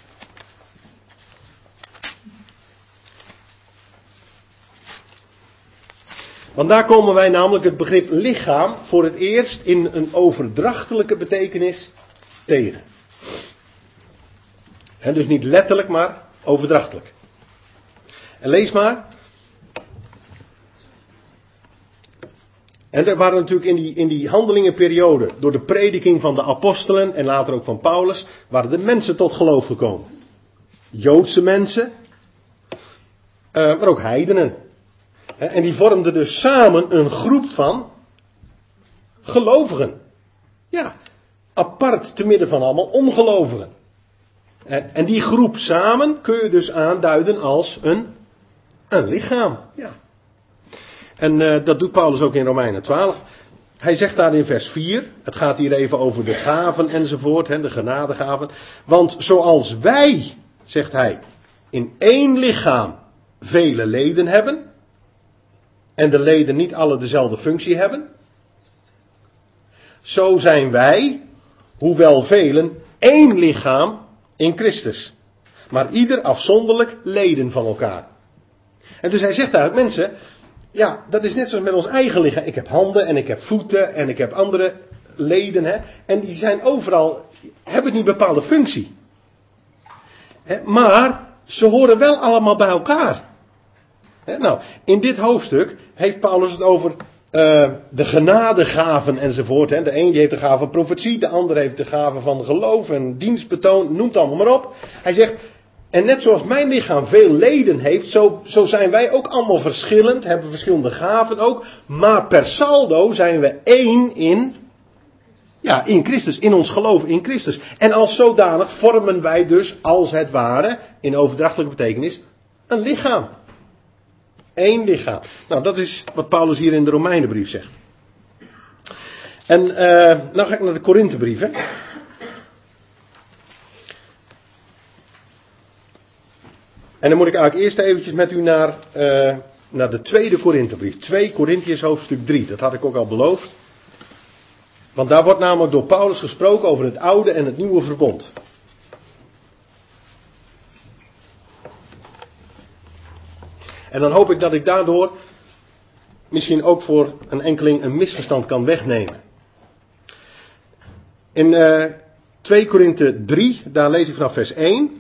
Want daar komen wij namelijk het begrip lichaam voor het eerst in een overdrachtelijke betekenis tegen. En dus niet letterlijk, maar overdrachtelijk. En lees maar. En er waren natuurlijk in die handelingenperiode, door de prediking van de apostelen en later ook van Paulus, waren de mensen tot geloof gekomen. Joodse mensen, maar ook heidenen. En die vormden dus samen een groep van gelovigen. Ja, apart te midden van allemaal ongelovigen. En die groep samen kun je dus aanduiden als een lichaam. Ja. En dat doet Paulus ook in Romeinen 12. Hij zegt daar in vers 4, het gaat hier even over de gaven enzovoort, de genadegaven. Want zoals wij, zegt hij, in één lichaam vele leden hebben, en de leden niet alle dezelfde functie hebben, zo zijn wij, hoewel velen, één lichaam in Christus. Maar ieder afzonderlijk leden van elkaar. En dus hij zegt eigenlijk, mensen, ja, dat is net zoals met ons eigen lichaam. Ik heb handen en ik heb voeten en ik heb andere leden. Hè, en die zijn overal, hebben niet een bepaalde functie. Hè, maar ze horen wel allemaal bij elkaar. Hè, nou, in dit hoofdstuk heeft Paulus het over de genadegaven enzovoort. Hè. De een die heeft de gave van profetie, de ander heeft de gave van geloof en dienstbetoon, noem het allemaal maar op. Hij zegt, en net zoals mijn lichaam veel leden heeft, zo zijn wij ook allemaal verschillend, hebben verschillende gaven ook. Maar per saldo zijn we één in Christus, in ons geloof in Christus. En als zodanig vormen wij dus, als het ware, in overdrachtelijke betekenis, een lichaam. Eén lichaam. Nou, dat is wat Paulus hier in de Romeinenbrief zegt. En nou ga ik naar de Korinthebrieven. En dan moet ik eigenlijk eerst eventjes met u naar de tweede Korinthebrief. 2 Korintiërs hoofdstuk 3. Dat had ik ook al beloofd. Want daar wordt namelijk door Paulus gesproken over het oude en het nieuwe verbond. En dan hoop ik dat ik daardoor misschien ook voor een enkeling een misverstand kan wegnemen. In 2 Korinthe 3, daar lees ik vanaf vers 1.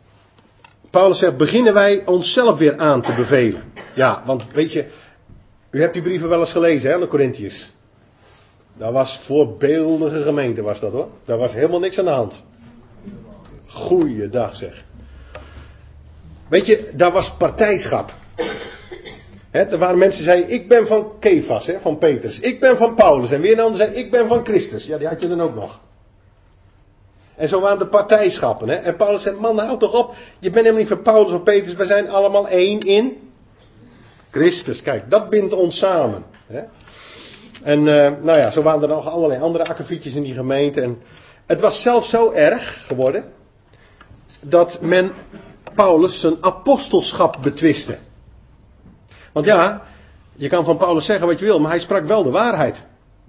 Paulus zegt, beginnen wij onszelf weer aan te bevelen. Ja, want weet je, U hebt die brieven wel eens gelezen, hè, de Korintiërs. Dat was voorbeeldige gemeente, was dat hoor. Daar was helemaal niks aan de hand. Goeiedag zeg. Weet je, daar was partijschap. Er waren mensen die zeiden, ik ben van Kefas, van Petrus. Ik ben van Paulus. En weer een ander zei, ik ben van Christus. Ja, die had je dan ook nog. En zo waren de partijschappen. En Paulus zei, man, houd toch op. Je bent helemaal niet van Paulus of Petrus. We zijn allemaal één in Christus. Kijk, dat bindt ons samen. En nou ja, zo waren er nog allerlei andere akkefietjes in die gemeente. En het was zelfs zo erg geworden dat men Paulus zijn apostelschap betwistte. Want ja, je kan van Paulus zeggen wat je wil, maar hij sprak wel de waarheid.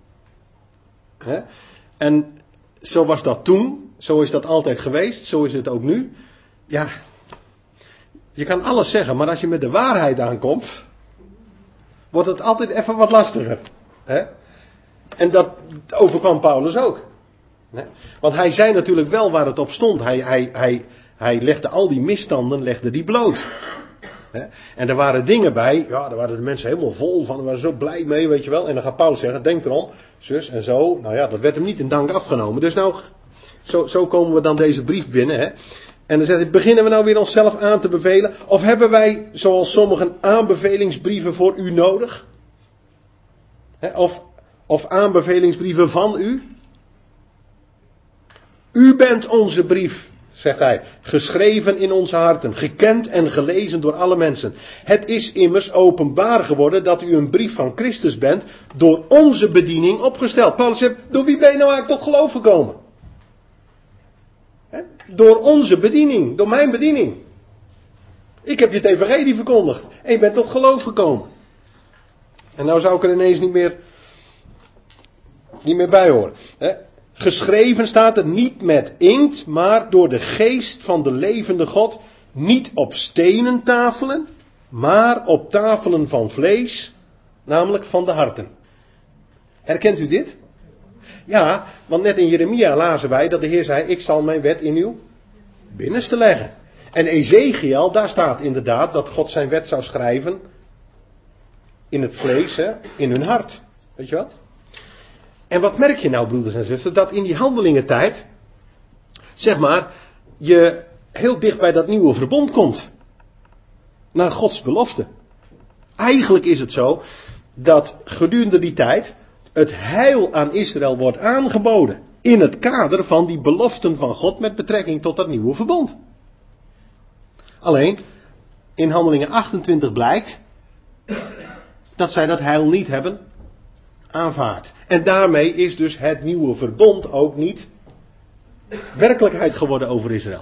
En zo was dat toen, zo is dat altijd geweest, zo is het ook nu. Ja, je kan alles zeggen, maar als je met de waarheid aankomt, wordt het altijd even wat lastiger. En dat overkwam Paulus ook. Want hij zei natuurlijk wel waar het op stond. Hij legde al die misstanden legde die bloot. En er waren dingen bij, ja, daar waren de mensen helemaal vol van, waren zo blij mee, weet je wel. En dan gaat Paulus zeggen, denk erom, zus en zo. Nou ja, dat werd hem niet in dank afgenomen. Dus nou, zo komen we dan deze brief binnen. En dan zegt hij, beginnen we nou weer onszelf aan te bevelen? Of hebben wij, zoals sommigen, aanbevelingsbrieven voor u nodig? Of aanbevelingsbrieven van u? U bent onze brief, zegt hij, geschreven in onze harten, gekend en gelezen door alle mensen. Het is immers openbaar geworden dat u een brief van Christus bent, door onze bediening opgesteld. Paulus zegt, door wie ben je nou eigenlijk tot geloof gekomen? Door onze bediening, door mijn bediening. Ik heb je het evangelie verkondigd en je bent tot geloof gekomen. En nou zou ik er ineens niet meer bij horen. Geschreven staat het niet met inkt, maar door de geest van de levende God, niet op stenen tafelen, maar op tafelen van vlees, namelijk van de harten. Herkent u dit? Ja, want net in Jeremia lazen wij dat de Heer zei, ik zal mijn wet in uw binnenste leggen. En Ezekiel, daar staat inderdaad dat God zijn wet zou schrijven in het vlees, in hun hart. Weet je wat? En wat merk je nou, broeders en zusters, dat in die handelingentijd, zeg maar, je heel dicht bij dat nieuwe verbond komt. Naar Gods belofte. Eigenlijk is het zo, dat gedurende die tijd, het heil aan Israël wordt aangeboden. In het kader van die beloften van God met betrekking tot dat nieuwe verbond. Alleen, in handelingen 28 blijkt, dat zij dat heil niet hebben aanvaard. En daarmee is dus het nieuwe verbond ook niet werkelijkheid geworden over Israël.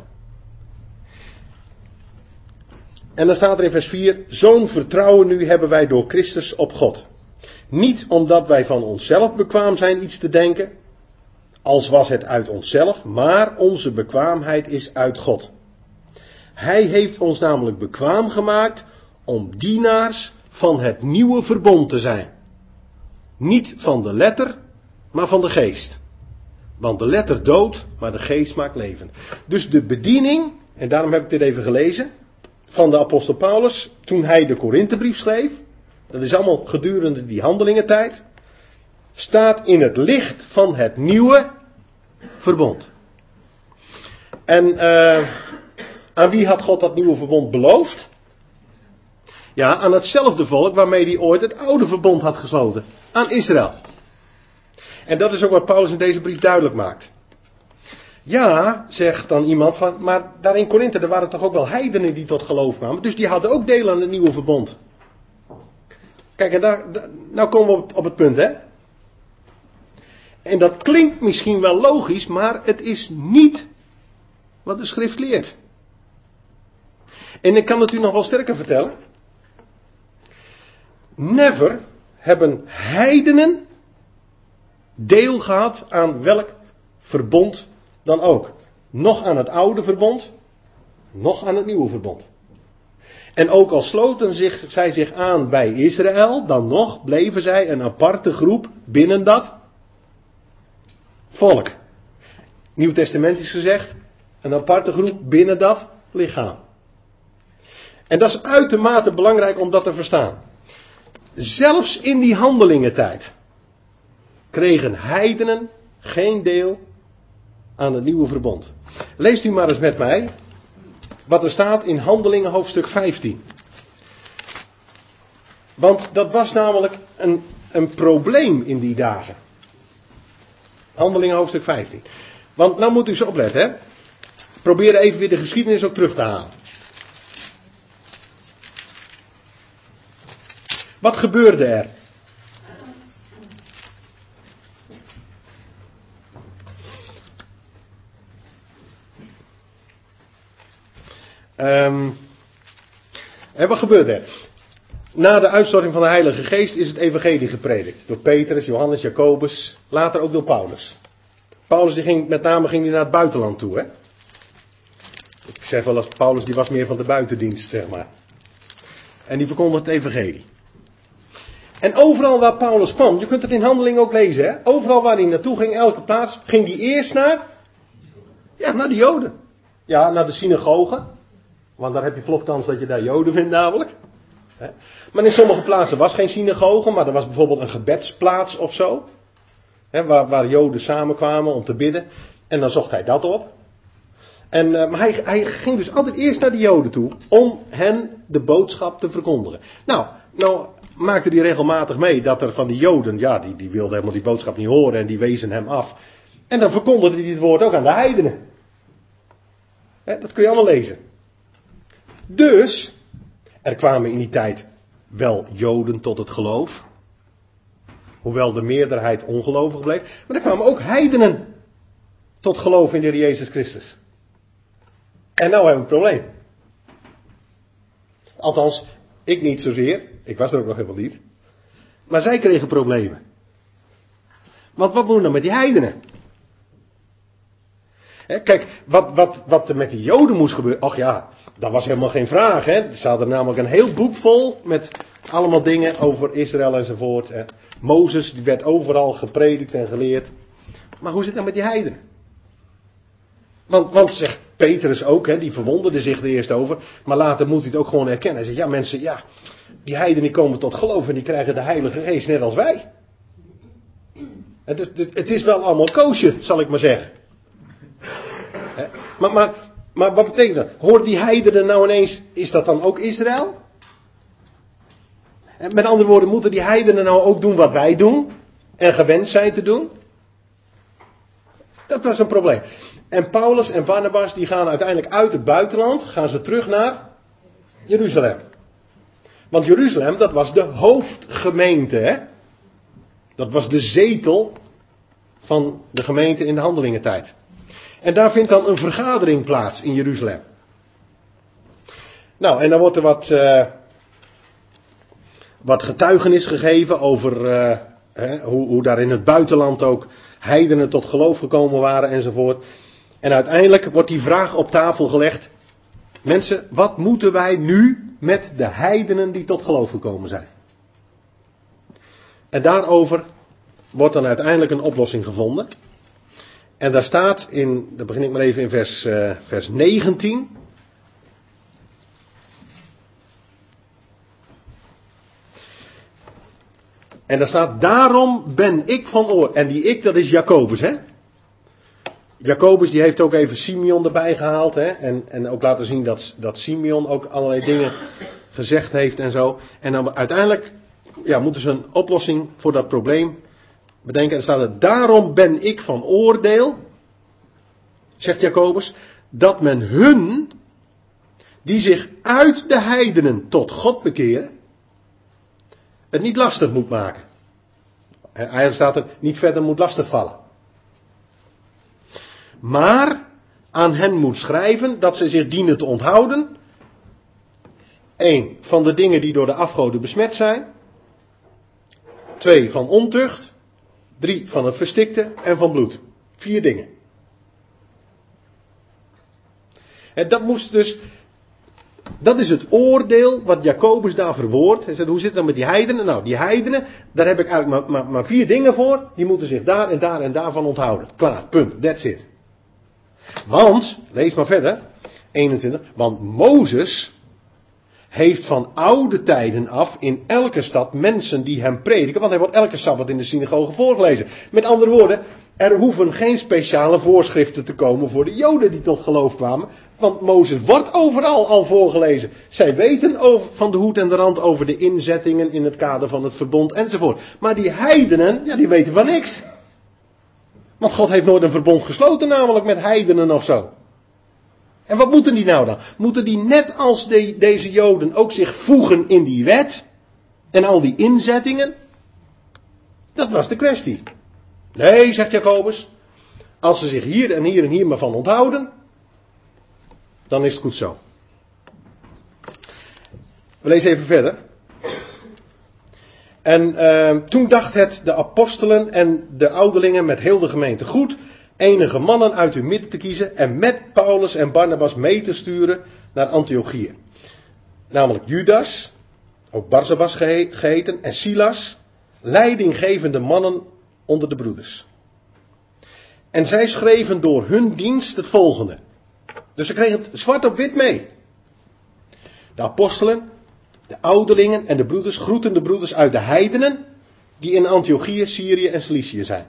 En dan staat er in vers 4, zo'n vertrouwen nu hebben wij door Christus op God. Niet omdat wij van onszelf bekwaam zijn iets te denken, als was het uit onszelf, maar onze bekwaamheid is uit God. Hij heeft ons namelijk bekwaam gemaakt om dienaars van het nieuwe verbond te zijn. Niet van de letter, maar van de geest. Want de letter doodt, maar de geest maakt levend. Dus de bediening, en daarom heb ik dit even gelezen, van de apostel Paulus, toen hij de Korinthebrief schreef, dat is allemaal gedurende die handelingentijd, staat in het licht van het nieuwe verbond. En aan wie had God dat nieuwe verbond beloofd? Ja, aan hetzelfde volk waarmee hij ooit het oude verbond had gesloten. Aan Israël. En dat is ook wat Paulus in deze brief duidelijk maakt. Ja, zegt dan iemand van, maar daar in Korinthe, er waren toch ook wel heidenen die tot geloof kwamen. Dus die hadden ook deel aan het nieuwe verbond. Kijk, en nou komen we op het punt, hè. En dat klinkt misschien wel logisch, maar het is niet wat de schrift leert. En ik kan het u nog wel sterker vertellen. Never hebben heidenen deel gehad aan welk verbond dan ook. Nog aan het oude verbond, nog aan het nieuwe verbond. En ook al sloten zij zich aan bij Israël, dan nog bleven zij een aparte groep binnen dat volk. Nieuw Testament is gezegd, een aparte groep binnen dat lichaam. En dat is uitermate belangrijk om dat te verstaan. zelfs in die handelingentijd kregen heidenen geen deel aan het nieuwe verbond. Leest u maar eens met mij wat er staat in Handelingen hoofdstuk 15. Want dat was namelijk een probleem in die dagen. Handelingen hoofdstuk 15. Want nou moet u eens opletten, hè. Probeer even weer de geschiedenis ook terug te halen. Wat gebeurde er? Wat gebeurde er? Na de uitstorting van de Heilige Geest is het evangelie gepredikt. Door Petrus, Johannes, Jacobus, later ook door Paulus. Paulus ging naar het buitenland toe. Hè? Ik zeg wel eens, Paulus die was meer van de buitendienst, zeg maar. En die verkondigde het evangelie. En overal waar Paulus kwam, je kunt het in Handelingen ook lezen, hè? Overal waar hij naartoe ging, elke plaats, ging hij eerst naar de Joden. Ja, naar de synagogen. Want daar heb je vlot kans dat je daar Joden vindt namelijk. Maar in sommige plaatsen was geen synagoge, maar er was bijvoorbeeld een gebedsplaats of zo. Waar Joden samenkwamen om te bidden. En dan zocht hij dat op. Maar hij ging dus altijd eerst naar de Joden toe om hen de boodschap te verkondigen. Nou maakte hij regelmatig mee dat er van die Joden, die wilden helemaal die boodschap niet horen en die wezen hem af. En dan verkondigde hij het woord ook aan de heidenen. Dat kun je allemaal lezen. Dus, er kwamen in die tijd wel Joden tot het geloof. Hoewel de meerderheid ongelovig bleef. Maar er kwamen ook heidenen tot geloof in de Heer Jezus Christus. En nou hebben we een probleem. Althans, ik niet zozeer. Ik was er ook nog helemaal niet. Maar zij kregen problemen. Want wat doen we dan met die heidenen? Kijk, wat er met die Joden moest gebeuren. Ach ja, dat was helemaal geen vraag. Hè? Ze hadden namelijk een heel boek vol met allemaal dingen over Israël enzovoort. Mozes, die werd overal gepredikt en geleerd. Maar hoe zit het nou met die heidenen? Want zegt Petrus ook, hè, die verwonderde zich er eerst over. Maar later moet hij het ook gewoon erkennen. Hij zegt, ja mensen, die heidenen die komen tot geloof en die krijgen de Heilige Geest net als wij. Het is wel allemaal koosje, zal ik maar zeggen. Maar wat betekent dat? Hoort die heidenen nou ineens, is dat dan ook Israël? Met andere woorden, moeten die heidenen nou ook doen wat wij doen? En gewend zijn te doen? Dat was een probleem. En Paulus en Barnabas die gaan uiteindelijk uit het buitenland, gaan ze terug naar Jeruzalem. Want Jeruzalem, dat was de hoofdgemeente, hè? Dat was de zetel van de gemeente in de handelingentijd. En daar vindt dan een vergadering plaats in Jeruzalem. Nou, en dan wordt er wat getuigenis gegeven over hoe daar in het buitenland ook heidenen tot geloof gekomen waren enzovoort. En uiteindelijk wordt die vraag op tafel gelegd. Mensen, wat moeten wij nu met de heidenen die tot geloof gekomen zijn? En wordt dan uiteindelijk een oplossing gevonden. En daar staat daar begin ik maar even in vers 19. En daar staat, daarom ben ik van oor. En die ik, dat is Jacobus, hè. Jacobus die heeft ook even Simeon erbij gehaald, hè. En ook laten zien dat Simeon ook allerlei dingen gezegd heeft en zo. En dan uiteindelijk moeten ze een oplossing voor dat probleem bedenken. En dan staat er, daarom ben ik van oordeel, zegt Jacobus, dat men hun, die zich uit de heidenen tot God bekeren, het niet lastig moet maken. Eigenlijk staat er, niet verder moet lastigvallen. Maar aan hen moet schrijven dat ze zich dienen te onthouden. 1. Van de dingen die door de afgoden besmet zijn. 2. Van ontucht. 3. Van het verstikte en van bloed. 4 dingen. En dat is het oordeel wat Jacobus daar verwoordt. Hij zegt, hoe zit het dan met die heidenen? Nou, die heidenen, daar heb ik eigenlijk maar 4 dingen voor. Die moeten zich daar en daar en daarvan onthouden. Klaar, punt, that's it. Want, lees maar verder, 21. Want Mozes heeft van oude tijden af in elke stad mensen die hem prediken, want hij wordt elke Sabbat in de synagoge voorgelezen. Met andere woorden, er hoeven geen speciale voorschriften te komen voor de Joden die tot geloof kwamen, want Mozes wordt overal al voorgelezen. Zij weten van de hoed en de rand over de inzettingen in het kader van het verbond enzovoort. Maar die heidenen, ja, die weten van niks. Want God heeft nooit een verbond gesloten, namelijk met heidenen of zo. En wat moeten die nou dan? Moeten die net als deze Joden ook zich voegen in die wet? En al die inzettingen? Dat was de kwestie. Nee, zegt Jacobus. Als ze zich hier en hier en hier maar van onthouden, dan is het goed zo. We lezen even verder. En toen dacht het de apostelen en de ouderlingen met heel de gemeente goed enige mannen uit hun midden te kiezen en met Paulus en Barnabas mee te sturen naar Antiochië. Namelijk Judas, ook Barsabas geheten, en Silas, leidinggevende mannen onder de broeders. En zij schreven door hun dienst het volgende. Dus ze kregen het zwart op wit mee. De apostelen, de ouderlingen en de broeders groeten de broeders uit de heidenen die in Antiochië, Syrië en Cilicië zijn.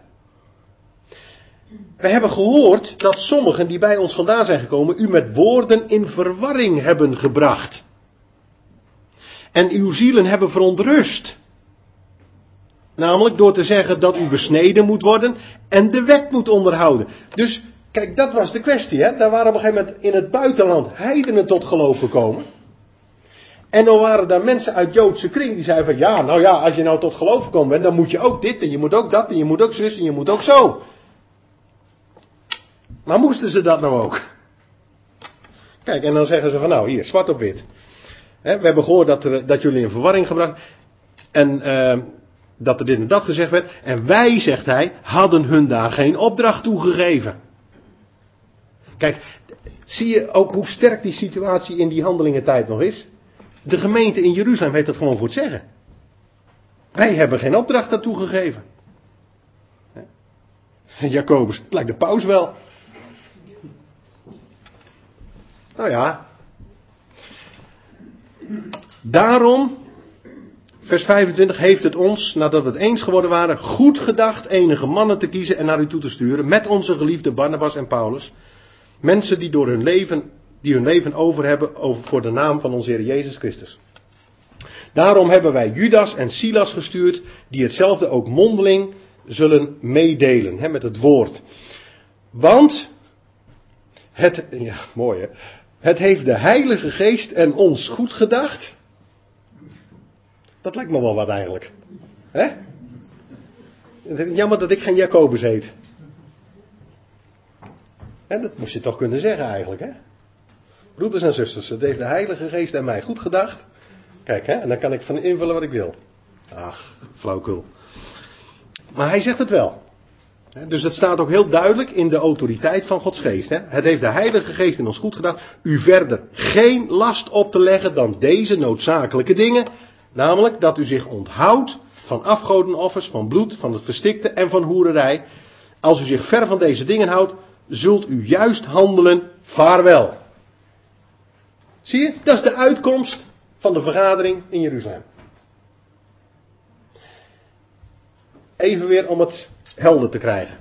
We hebben gehoord dat sommigen die bij ons vandaan zijn gekomen u met woorden in verwarring hebben gebracht. En uw zielen hebben verontrust. Namelijk door te zeggen dat u besneden moet worden en de wet moet onderhouden. Dus kijk, dat was de kwestie. Hè? Daar waren op een gegeven moment in het buitenland heidenen tot geloof gekomen. En dan waren daar mensen uit Joodse kring die zeiden van ja, nou ja, als je nou tot geloof gekomen bent, dan moet je ook dit en je moet ook dat en je moet ook zus en je moet ook zo. Maar moesten ze dat nou ook? Kijk, en dan zeggen ze van nou hier, zwart op wit. We hebben gehoord dat jullie in verwarring gebracht. En dat er dit en dat gezegd werd. En wij, zegt hij, hadden hun daar geen opdracht toe gegeven. Kijk, zie je ook hoe sterk die situatie in die handelingentijd nog is? De gemeente in Jeruzalem heeft dat gewoon voor het zeggen. Wij hebben geen opdracht daartoe gegeven. Jacobus, het lijkt de paus wel. Nou ja. Daarom, vers 25, heeft het ons, nadat we het eens geworden waren, goed gedacht enige mannen te kiezen en naar u toe te sturen, met onze geliefde Barnabas en Paulus. Mensen die hun leven over hebben voor de naam van onze Heer Jezus Christus. Daarom hebben wij Judas en Silas gestuurd, die hetzelfde ook mondeling zullen meedelen, met het woord. Want, mooi hè, het heeft de Heilige Geest en ons goed gedacht. Dat lijkt me wel wat eigenlijk. Hè? Jammer dat ik geen Jacobus heet. En dat moest je toch kunnen zeggen eigenlijk, hè? Broeders en zusters, het heeft de Heilige Geest en mij goed gedacht. Kijk, hè, en dan kan ik van invullen wat ik wil. Ach, flauwekul. Maar hij zegt het wel. Dus het staat ook heel duidelijk in de autoriteit van Gods Geest. Hè? Het heeft de Heilige Geest in ons goed gedacht u verder geen last op te leggen dan deze noodzakelijke dingen. Namelijk dat u zich onthoudt van afgodenoffers, van bloed, van het verstikte en van hoererij. Als u zich ver van deze dingen houdt, zult u juist handelen, vaarwel. Zie je, dat is de uitkomst van de vergadering in Jeruzalem. Even weer om het helder te krijgen.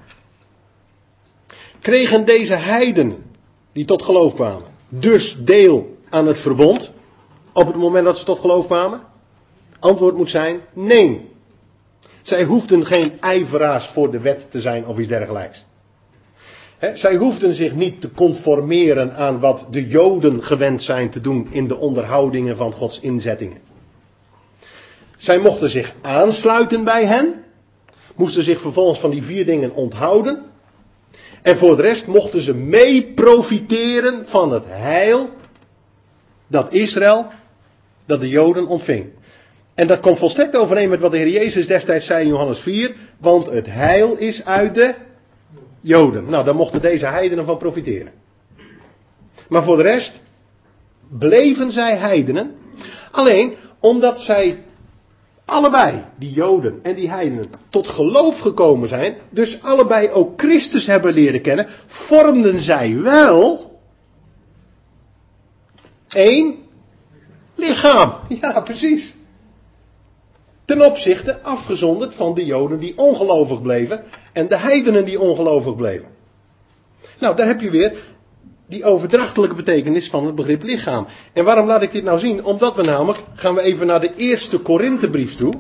Kregen deze heidenen, die tot geloof kwamen, dus deel aan het verbond, op het moment dat ze tot geloof kwamen? Antwoord moet zijn, nee. Zij hoefden geen ijveraars voor de wet te zijn of iets dergelijks. Zij hoefden zich niet te conformeren aan wat de Joden gewend zijn te doen in de onderhoudingen van Gods inzettingen. Zij mochten zich aansluiten bij hen, moesten zich vervolgens van die 4 dingen onthouden. En voor de rest mochten ze mee profiteren van het heil dat Israël, dat de Joden ontving. En dat komt volstrekt overeen met wat de Heer Jezus destijds zei in Johannes 4. Want het heil is uit de Joden. Nou, daar mochten deze heidenen van profiteren. Maar voor de rest bleven zij heidenen. Alleen omdat zij allebei, die Joden en die heidenen, tot geloof gekomen zijn. Dus allebei ook Christus hebben leren kennen. Vormden zij wel één lichaam. Ja, precies. Ten opzichte afgezonderd van de Joden die ongelovig bleven en de heidenen die ongelovig bleven. Nou, daar heb je weer die overdrachtelijke betekenis van het begrip lichaam. En waarom laat ik dit nou zien? Omdat we namelijk, gaan we even naar de eerste Korinthebrief toe.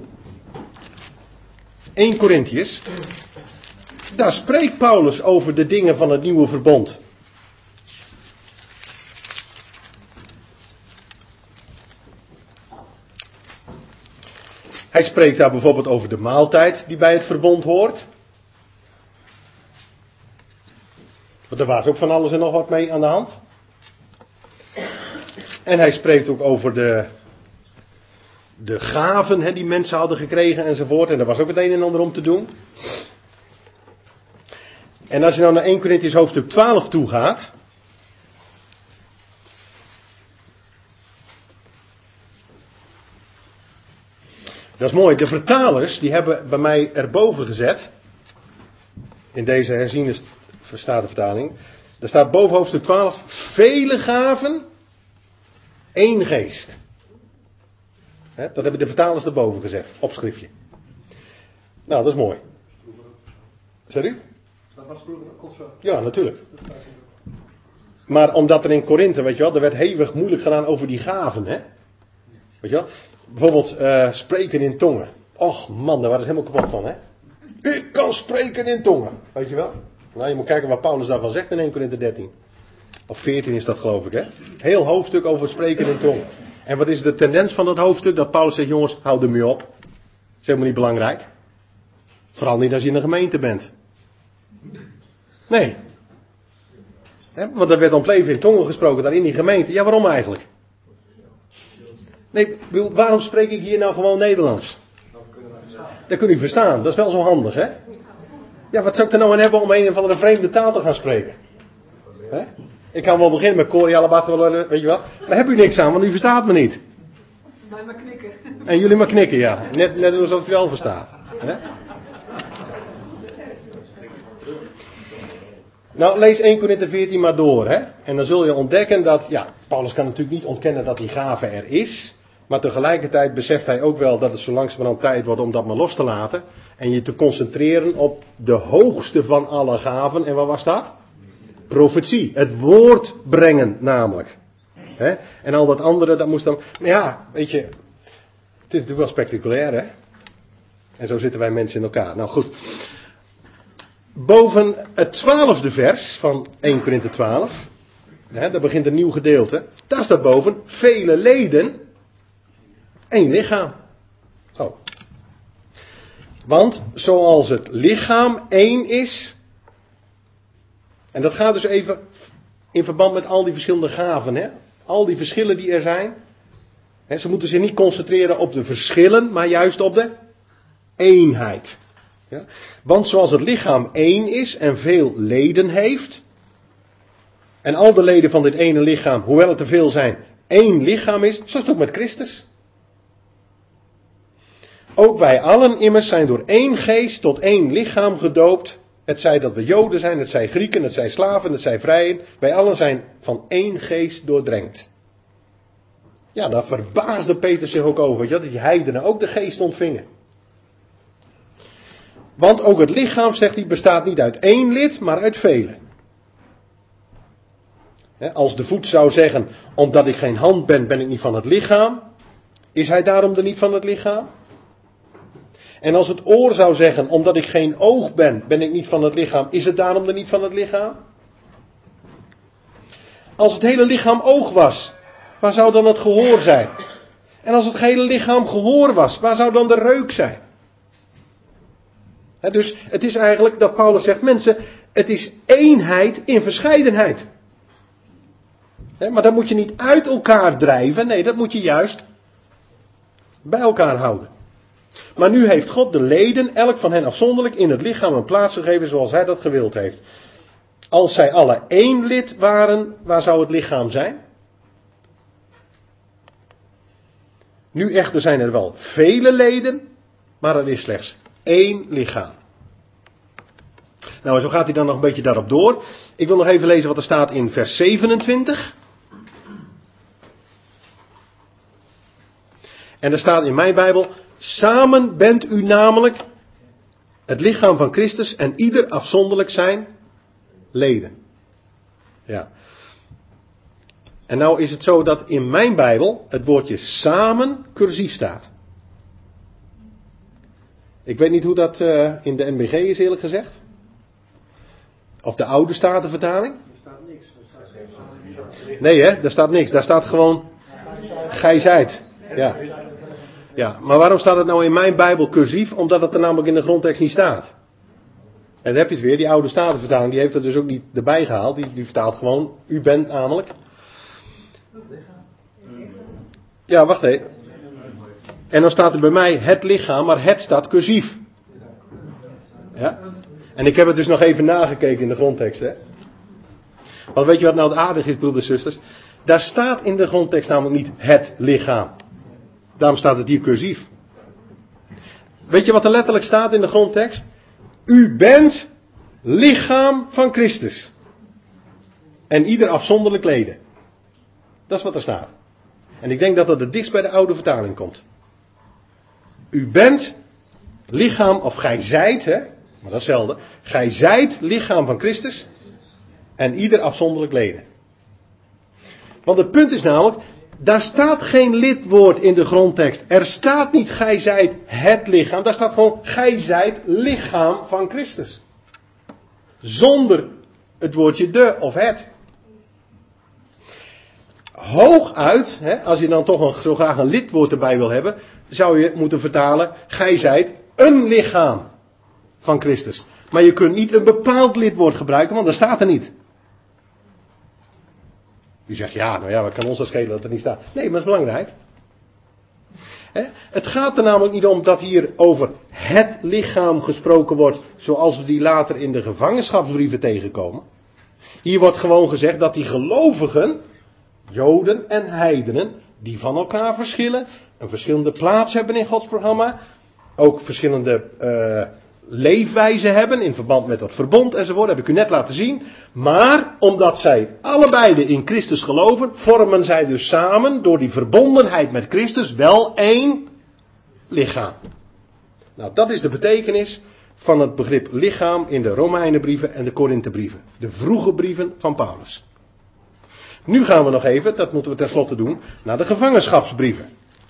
1 Korintiërs. Daar spreekt Paulus over de dingen van het nieuwe verbond. Hij spreekt daar bijvoorbeeld over de maaltijd die bij het verbond hoort. Want er was ook van alles en nog wat mee aan de hand. En hij spreekt ook over de gaven die mensen hadden gekregen enzovoort. En daar was ook het een en ander om te doen. En als je nou naar 1 Korintiërs hoofdstuk 12 toe gaat. Dat is mooi. De vertalers die hebben bij mij erboven gezet. In deze herziene Statenvertaling. Daar staat boven hoofdstuk 12. Vele gaven. 1 geest. Dat hebben de vertalers erboven gezet. Opschriftje. Nou, dat is mooi. Zeg u? Dat was vroeger ook zo. Ja, natuurlijk. Maar omdat er in Korinthe, weet je wel, er werd hevig moeilijk gedaan over die gaven, hè. Weet je wel? Bijvoorbeeld spreken in tongen. Och man, daar waren ze helemaal kapot van, hè. Ik kan spreken in tongen. Weet je wel? Nou, je moet kijken wat Paulus daarvan zegt in 1 Korinthe 13. Of 14 is dat, geloof ik, hè. Heel hoofdstuk over het spreken in tongen. En wat is de tendens van dat hoofdstuk? Dat Paulus zegt, jongens, houd er mee op. Dat is helemaal niet belangrijk. Vooral niet als je in een gemeente bent. Nee. Want er werd om het leven in tongen gesproken daar in die gemeente. Ja, waarom eigenlijk? Nee, waarom spreek ik hier nou gewoon Nederlands? Dat kun je verstaan. Dat is wel zo handig, hè? Ja, wat zou ik er nou aan hebben om een of andere vreemde taal te gaan spreken? Ik kan wel beginnen met Korealabat, weet je wel. Daar heb u niks aan, want u verstaat me niet. Wij maar knikken. En jullie maar knikken, ja. Net alsof u wel verstaat. Nou, lees 1 Korinthe 14 maar door, hè. En dan zul je ontdekken dat, ja, Paulus kan natuurlijk niet ontkennen dat die gave er is. Maar tegelijkertijd beseft hij ook wel dat het zo langzamerhand tijd wordt om dat maar los te laten. En je te concentreren op de hoogste van alle gaven. En wat was dat? Profetie. Het woord brengen namelijk. En al dat andere, dat moest dan... Maar ja, weet je, het is natuurlijk wel spectaculair, hè. En zo zitten wij mensen in elkaar. Nou goed. Boven het 12e vers van 1 Korinthe 12. Daar begint een nieuw gedeelte. Daar staat boven, vele leden, 1 lichaam. Oh. Want zoals het lichaam 1 is. En dat gaat dus even in verband met al die verschillende gaven. Hè? Al die verschillen die er zijn. Ze moeten zich niet concentreren op de verschillen, maar juist op de eenheid. Ja? Want zoals het lichaam 1 is en veel leden heeft. En al de leden van dit ene lichaam, hoewel het er veel zijn, 1 lichaam is. Zo is het ook met Christus. Ook wij allen immers zijn door 1 geest tot 1 lichaam gedoopt. Het zij dat we Joden zijn, het zij Grieken, het zij slaven, het zij vrijen. Wij allen zijn van 1 geest doordrenkt. Ja, daar verbaasde Petrus zich ook over. Dat die heidenen ook de geest ontvingen. Want ook het lichaam, zegt hij, bestaat niet uit 1 lid, maar uit vele. Als de voet zou zeggen, omdat ik geen hand ben, ben ik niet van het lichaam. Is hij daarom er niet van het lichaam? En als het oor zou zeggen, omdat ik geen oog ben, ben ik niet van het lichaam. Is het daarom er niet van het lichaam? Als het hele lichaam oog was, waar zou dan het gehoor zijn? En als het hele lichaam gehoor was, waar zou dan de reuk zijn? Dus het is eigenlijk dat Paulus zegt, mensen, het is eenheid in verscheidenheid. Maar dat moet je niet uit elkaar drijven, nee, dat moet je juist bij elkaar houden. Maar nu heeft God de leden, elk van hen afzonderlijk, in het lichaam een plaats gegeven zoals hij dat gewild heeft. Als zij alle 1 lid waren, waar zou het lichaam zijn? Nu echter zijn er wel vele leden, maar er is slechts 1 lichaam. Nou, en zo gaat hij dan nog een beetje daarop door. Ik wil nog even lezen wat er staat in vers 27. En er staat in mijn Bijbel, samen bent u namelijk het lichaam van Christus en ieder afzonderlijk zijn leden. Ja. En nou is het zo dat in mijn Bijbel het woordje samen cursief staat. Ik weet niet hoe dat in de NBG is eerlijk gezegd. Of de oude Statenvertaling. Er staat niks. Er staat geen. Nee hè, daar staat niks. Daar staat gewoon gij zijt. Ja. Ja, maar waarom staat het nou in mijn Bijbel cursief? Omdat het er namelijk in de grondtekst niet staat. En dan heb je het weer, die oude Statenvertaling, die heeft het dus ook niet erbij gehaald. Die vertaalt gewoon, u bent namelijk. Ja, wacht even. En dan staat er bij mij het lichaam, maar het staat cursief. Ja? En ik heb het dus nog even nagekeken in de grondtekst. Hè? Want weet je wat nou het aardige is, broeders en zusters? Daar staat in de grondtekst namelijk niet het lichaam. Daarom staat het hier cursief. Weet je wat er letterlijk staat in de grondtekst? U bent lichaam van Christus. En ieder afzonderlijk leden. Dat is wat er staat. En ik denk dat dat het dichtst bij de oude vertaling komt. U bent lichaam, of gij zijt, hè, maar dat is zelden. Gij zijt lichaam van Christus en ieder afzonderlijk leden. Want het punt is namelijk, daar staat geen lidwoord in de grondtekst. Er staat niet gij zijt het lichaam, daar staat gewoon gij zijt lichaam van Christus. Zonder het woordje de of het. Hooguit, hè, als je dan toch zo graag een lidwoord erbij wil hebben, zou je moeten vertalen, gij zijt een lichaam van Christus. Maar je kunt niet een bepaald lidwoord gebruiken, want dat staat er niet. Je zegt, ja, nou ja, wat kan ons dat schelen dat er niet staat? Nee, maar dat is belangrijk. Het gaat er namelijk niet om dat hier over het lichaam gesproken wordt, zoals we die later in de gevangenschapsbrieven tegenkomen. Hier wordt gewoon gezegd dat die gelovigen, Joden en heidenen, die van elkaar verschillen, een verschillende plaats hebben in Gods programma, ook verschillende leefwijzen hebben in verband met dat verbond enzovoort, heb ik u net laten zien. Maar omdat zij allebei in Christus geloven, vormen zij dus samen door die verbondenheid met Christus wel één lichaam. Nou, dat is de betekenis van het begrip lichaam in de Romeinenbrieven en de Korinthebrieven. De vroege brieven van Paulus. Nu gaan we nog even, dat moeten we tenslotte doen, naar de gevangenschapsbrieven.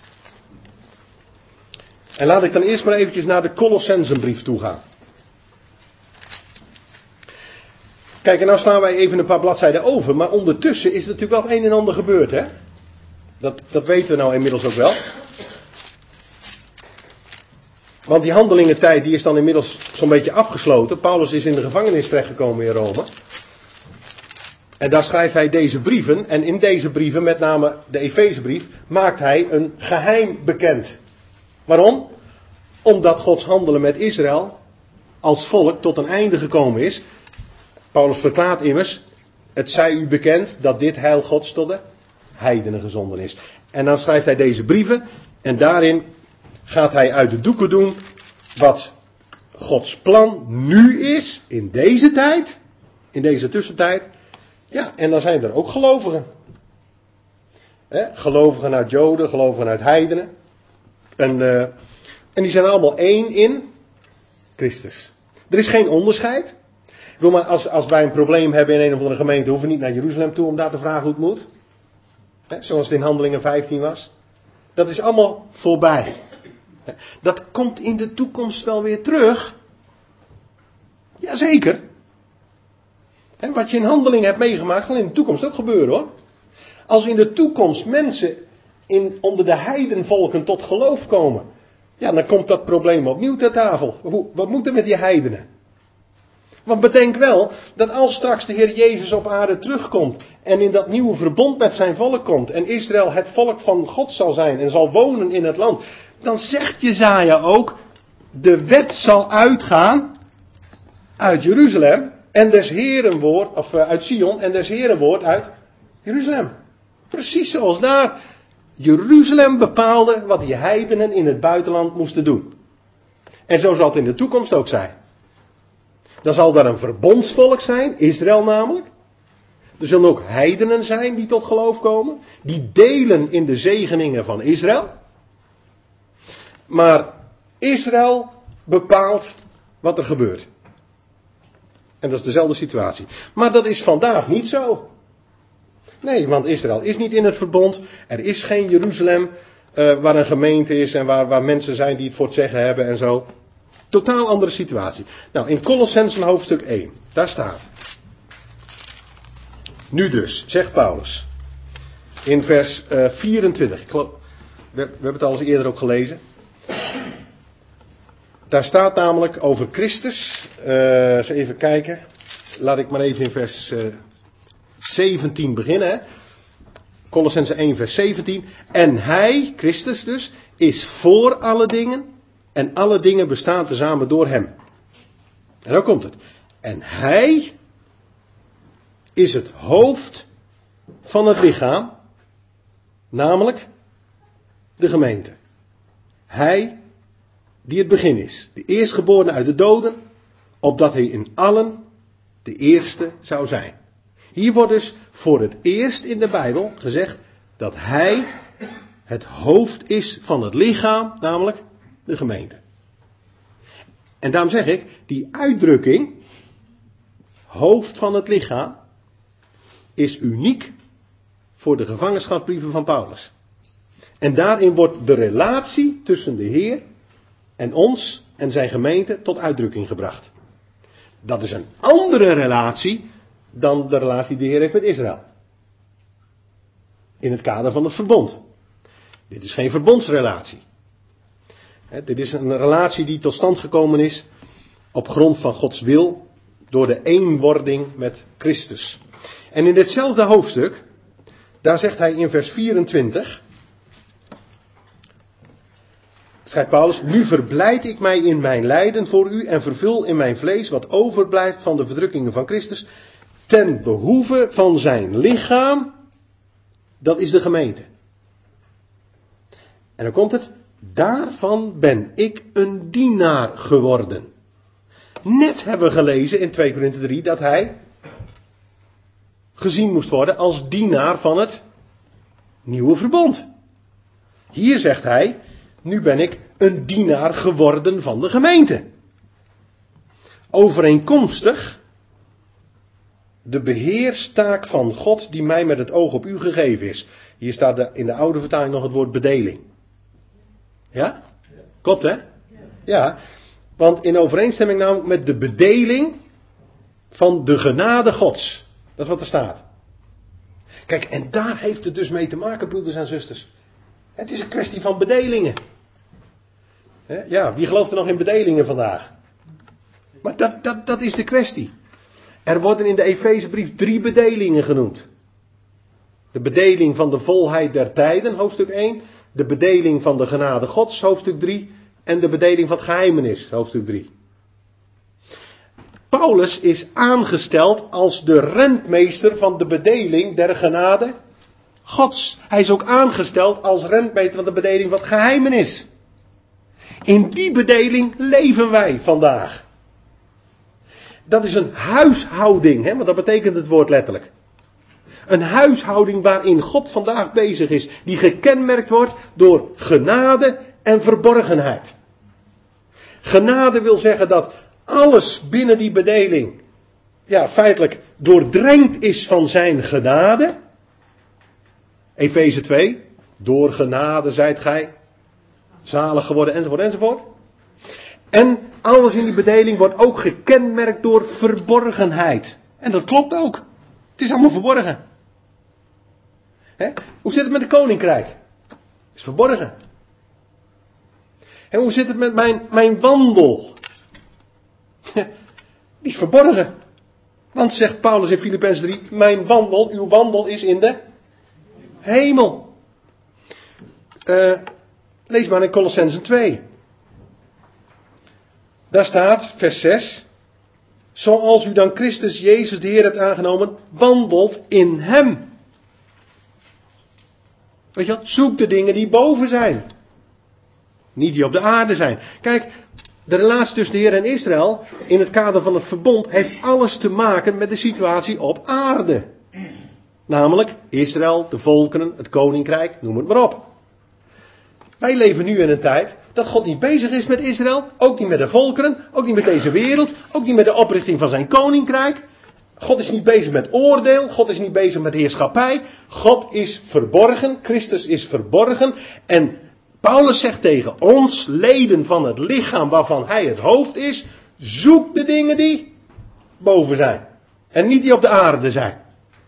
En laat ik dan eerst maar eventjes naar de Colossensenbrief toe gaan. Kijk, en nou slaan wij even een paar bladzijden over, maar ondertussen is er natuurlijk wel het een en ander gebeurd, hè? Dat weten we nou inmiddels ook wel. Want die handelingentijd die is dan inmiddels zo'n beetje afgesloten. Paulus is in de gevangenis terechtgekomen in Rome. En daar schrijft hij deze brieven. En in deze brieven, met name de Efezebrief, maakt hij een geheim bekend. Waarom? Omdat Gods handelen met Israël als volk tot een einde gekomen is. Paulus verklaart immers, het zij u bekend dat dit heil Gods tot de heidenen gezonden is. En dan schrijft hij deze brieven en daarin gaat hij uit de doeken doen wat Gods plan nu is in deze tijd, in deze tussentijd. Ja, en dan zijn er ook gelovigen. Gelovigen uit Joden, gelovigen uit heidenen. En die zijn allemaal één in Christus. Er is geen onderscheid. Ik bedoel, maar als wij een probleem hebben in een of andere gemeente, hoeven we niet naar Jeruzalem toe om daar te vragen hoe het moet. Zoals het in Handelingen 15 was. Dat is allemaal voorbij. Dat komt in de toekomst wel weer terug. Jazeker. Wat je in Handelingen hebt meegemaakt, zal in de toekomst ook gebeuren hoor. Als in de toekomst mensen onder de heidenvolken tot geloof komen. Ja, dan komt dat probleem opnieuw ter tafel. Wat moet er met die heidenen? Want bedenk wel, dat als straks de Heer Jezus op aarde terugkomt. En in dat nieuwe verbond met zijn volk komt. En Israël het volk van God zal zijn en zal wonen in het land. Dan zegt Jesaja ook, de wet zal uitgaan uit Jeruzalem. En des Heeren woord, of uit Sion, en des Heeren woord uit Jeruzalem. Precies zoals daar Jeruzalem bepaalde wat die heidenen in het buitenland moesten doen. En zo zal het in de toekomst ook zijn. Dan zal daar een verbondsvolk zijn, Israël namelijk. Er zullen ook heidenen zijn die tot geloof komen. Die delen in de zegeningen van Israël. Maar Israël bepaalt wat er gebeurt. En dat is dezelfde situatie. Maar dat is vandaag niet zo. Nee, want Israël is niet in het verbond. Er is geen Jeruzalem waar een gemeente is en waar mensen zijn die het voor het zeggen hebben en zo. Totaal andere situatie. Nou, in Kolossenzen hoofdstuk 1, daar staat. Nu dus, zegt Paulus. In vers 24. We hebben het al eens eerder ook gelezen. Daar staat namelijk over Christus. Eens even kijken. Laat ik maar even in vers 17 beginnen. Hè. Kolossenzen 1 vers 17. En hij, Christus dus, is voor alle dingen. En alle dingen bestaan tezamen door hem. En dan komt het. En hij is het hoofd van het lichaam. Namelijk de gemeente. Hij die het begin is. De eerstgeborene uit de doden. Opdat hij in allen de eerste zou zijn. Hier wordt dus voor het eerst in de Bijbel gezegd dat hij het hoofd is van het lichaam. Namelijk de gemeente. En daarom zeg ik, die uitdrukking, hoofd van het lichaam, is uniek voor de gevangenschapsbrieven van Paulus. En daarin wordt de relatie tussen de Heer en ons en zijn gemeente tot uitdrukking gebracht. Dat is een andere relatie dan de relatie die de Heer heeft met Israël. In het kader van het verbond. Dit is geen verbondsrelatie. Dit is een relatie die tot stand gekomen is op grond van Gods wil door de eenwording met Christus. En in ditzelfde hoofdstuk, daar zegt hij in vers 24, schrijft Paulus, nu verblijd ik mij in mijn lijden voor u en vervul in mijn vlees wat overblijft van de verdrukkingen van Christus, ten behoeve van zijn lichaam, dat is de gemeente. En dan komt het, daarvan ben ik een dienaar geworden. Net hebben we gelezen in 2 Korinthe 3 dat hij gezien moest worden als dienaar van het nieuwe verbond. Hier zegt hij, nu ben ik een dienaar geworden van de gemeente. Overeenkomstig de beheerstaak van God die mij met het oog op u gegeven is. Hier staat in de oude vertaling nog het woord bedeling. Ja? Klopt hè? Ja. Want in overeenstemming namelijk met de bedeling van de genade Gods. Dat is wat er staat. Kijk, en daar heeft het dus mee te maken, broeders en zusters. Het is een kwestie van bedelingen. Ja, wie gelooft er nog in bedelingen vandaag? Maar dat is de kwestie. Er worden in de Efezebrief 3 bedelingen genoemd. De bedeling van de volheid der tijden, hoofdstuk 1. De bedeling van de genade Gods, hoofdstuk 3. En de bedeling van het geheimenis, hoofdstuk 3. Paulus is aangesteld als de rentmeester van de bedeling der genade Gods. Hij is ook aangesteld als rentmeester van de bedeling van het geheimenis. In die bedeling leven wij vandaag. Dat is een huishouding, hè, want dat betekent het woord letterlijk. Een huishouding waarin God vandaag bezig is, die gekenmerkt wordt door genade en verborgenheid. Genade wil zeggen dat alles binnen die bedeling, ja, feitelijk doordrenkt is van zijn genade. Efeze 2, door genade zijt gij zalig geworden, enzovoort, enzovoort. En alles in die bedeling wordt ook gekenmerkt door verborgenheid. En dat klopt ook. Het is allemaal verborgen. He? Hoe zit het met het koninkrijk? Het is verborgen. En hoe zit het met mijn wandel? Die is verborgen. Want zegt Paulus in Filippenzen 3, mijn wandel, uw wandel is in de hemel. Lees maar in Kolossenzen 2. Daar staat, vers 6. Zoals u dan Christus Jezus de Heer hebt aangenomen, wandelt in hem. Weet je wat? Zoek de dingen die boven zijn. Niet die op de aarde zijn. Kijk, de relatie tussen de Heer en Israël in het kader van het verbond heeft alles te maken met de situatie op aarde. Namelijk Israël, de volkeren, het koninkrijk, noem het maar op. Wij leven nu in een tijd dat God niet bezig is met Israël, ook niet met de volkeren, ook niet met deze wereld, ook niet met de oprichting van zijn koninkrijk. God is niet bezig met oordeel, God is niet bezig met heerschappij. God is verborgen, Christus is verborgen. En Paulus zegt tegen ons, leden van het lichaam waarvan hij het hoofd is, zoek de dingen die boven zijn. En niet die op de aarde zijn.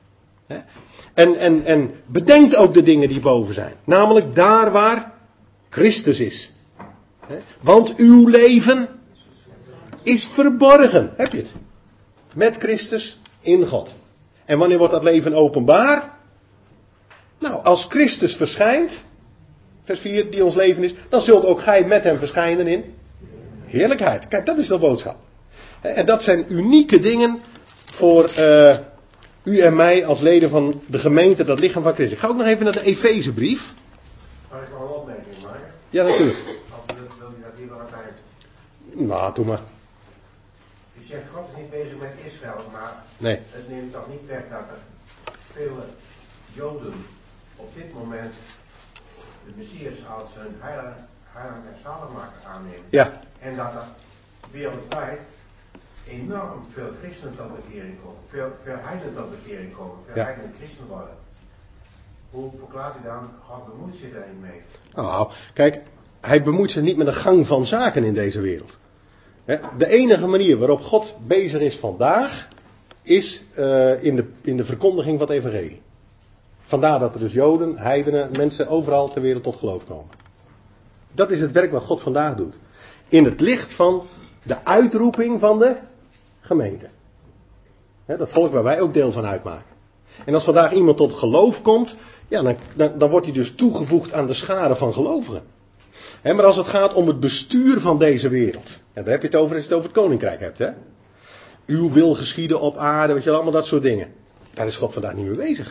En bedenk ook de dingen die boven zijn. Namelijk daar waar Christus is. Want uw leven is verborgen. Heb je het? Met Christus in God. En wanneer wordt dat leven openbaar? Nou, als Christus verschijnt, vers 4, die ons leven is, dan zult ook gij met hem verschijnen in heerlijkheid. Kijk, dat is de boodschap. En dat zijn unieke dingen voor u en mij als leden van de gemeente, dat lichaam van Christus. Ik ga ook nog even naar de Efezebrief. Mag ik nog een opmerking maken? Ja, natuurlijk. Of wil je dat hier wel aan het eind? Nou, doe maar. U zegt, God is niet bezig met Israël, maar Nee. het neemt toch niet weg dat er vele Joden op dit moment de Messias als hun heiland en zaligmaker aannemen. Ja. En dat er wereldwijd enorm veel christenen tot bekering komen. Veel heidenen tot bekering komen. Veel heidenen christen worden. Hoe verklaart u dan, God bemoeit zich daar niet mee? Nou, kijk, hij bemoeit zich niet met de gang van zaken in deze wereld. De enige manier waarop God bezig is vandaag, is in de verkondiging van het evangelie. Vandaar dat er dus Joden, heidenen, mensen overal ter wereld tot geloof komen. Dat is het werk wat God vandaag doet. In het licht van de uitroeping van de gemeente. Dat volk waar wij ook deel van uitmaken. En als vandaag iemand tot geloof komt, ja, dan wordt hij dus toegevoegd aan de schare van gelovigen. Maar als het gaat om het bestuur van deze wereld, en daar heb je het over als je het over het koninkrijk hebt. Hè? Uw wil geschieden op aarde, weet je wel, allemaal dat soort dingen. Daar is God vandaag niet mee bezig.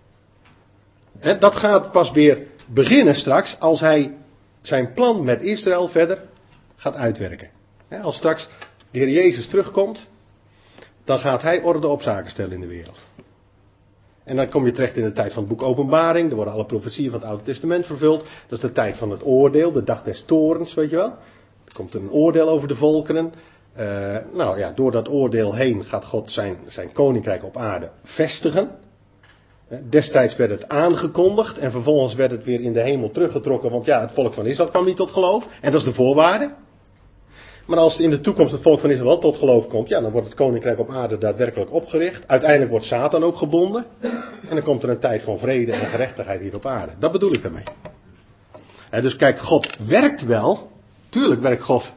Dat gaat pas weer beginnen straks als hij zijn plan met Israël verder gaat uitwerken. Als straks de Heer Jezus terugkomt, dan gaat hij orde op zaken stellen in de wereld. En dan kom je terecht in de tijd van het boek Openbaring. Er worden alle profetieën van het Oude Testament vervuld. Dat is de tijd van het oordeel, de dag des toorns, weet je wel. Er komt een oordeel over de volkeren. Nou ja, door dat oordeel heen gaat God zijn koninkrijk op aarde vestigen. Destijds werd het aangekondigd en vervolgens werd het weer in de hemel teruggetrokken. Want ja, het volk van Israël kwam niet tot geloof. En dat is de voorwaarde. Maar als in de toekomst het volk van Israël wel tot geloof komt, ja, dan wordt het koninkrijk op aarde daadwerkelijk opgericht. Uiteindelijk wordt Satan ook gebonden. En dan komt er een tijd van vrede en gerechtigheid hier op aarde. Dat bedoel ik daarmee. Dus kijk, God werkt wel. Tuurlijk werkt God.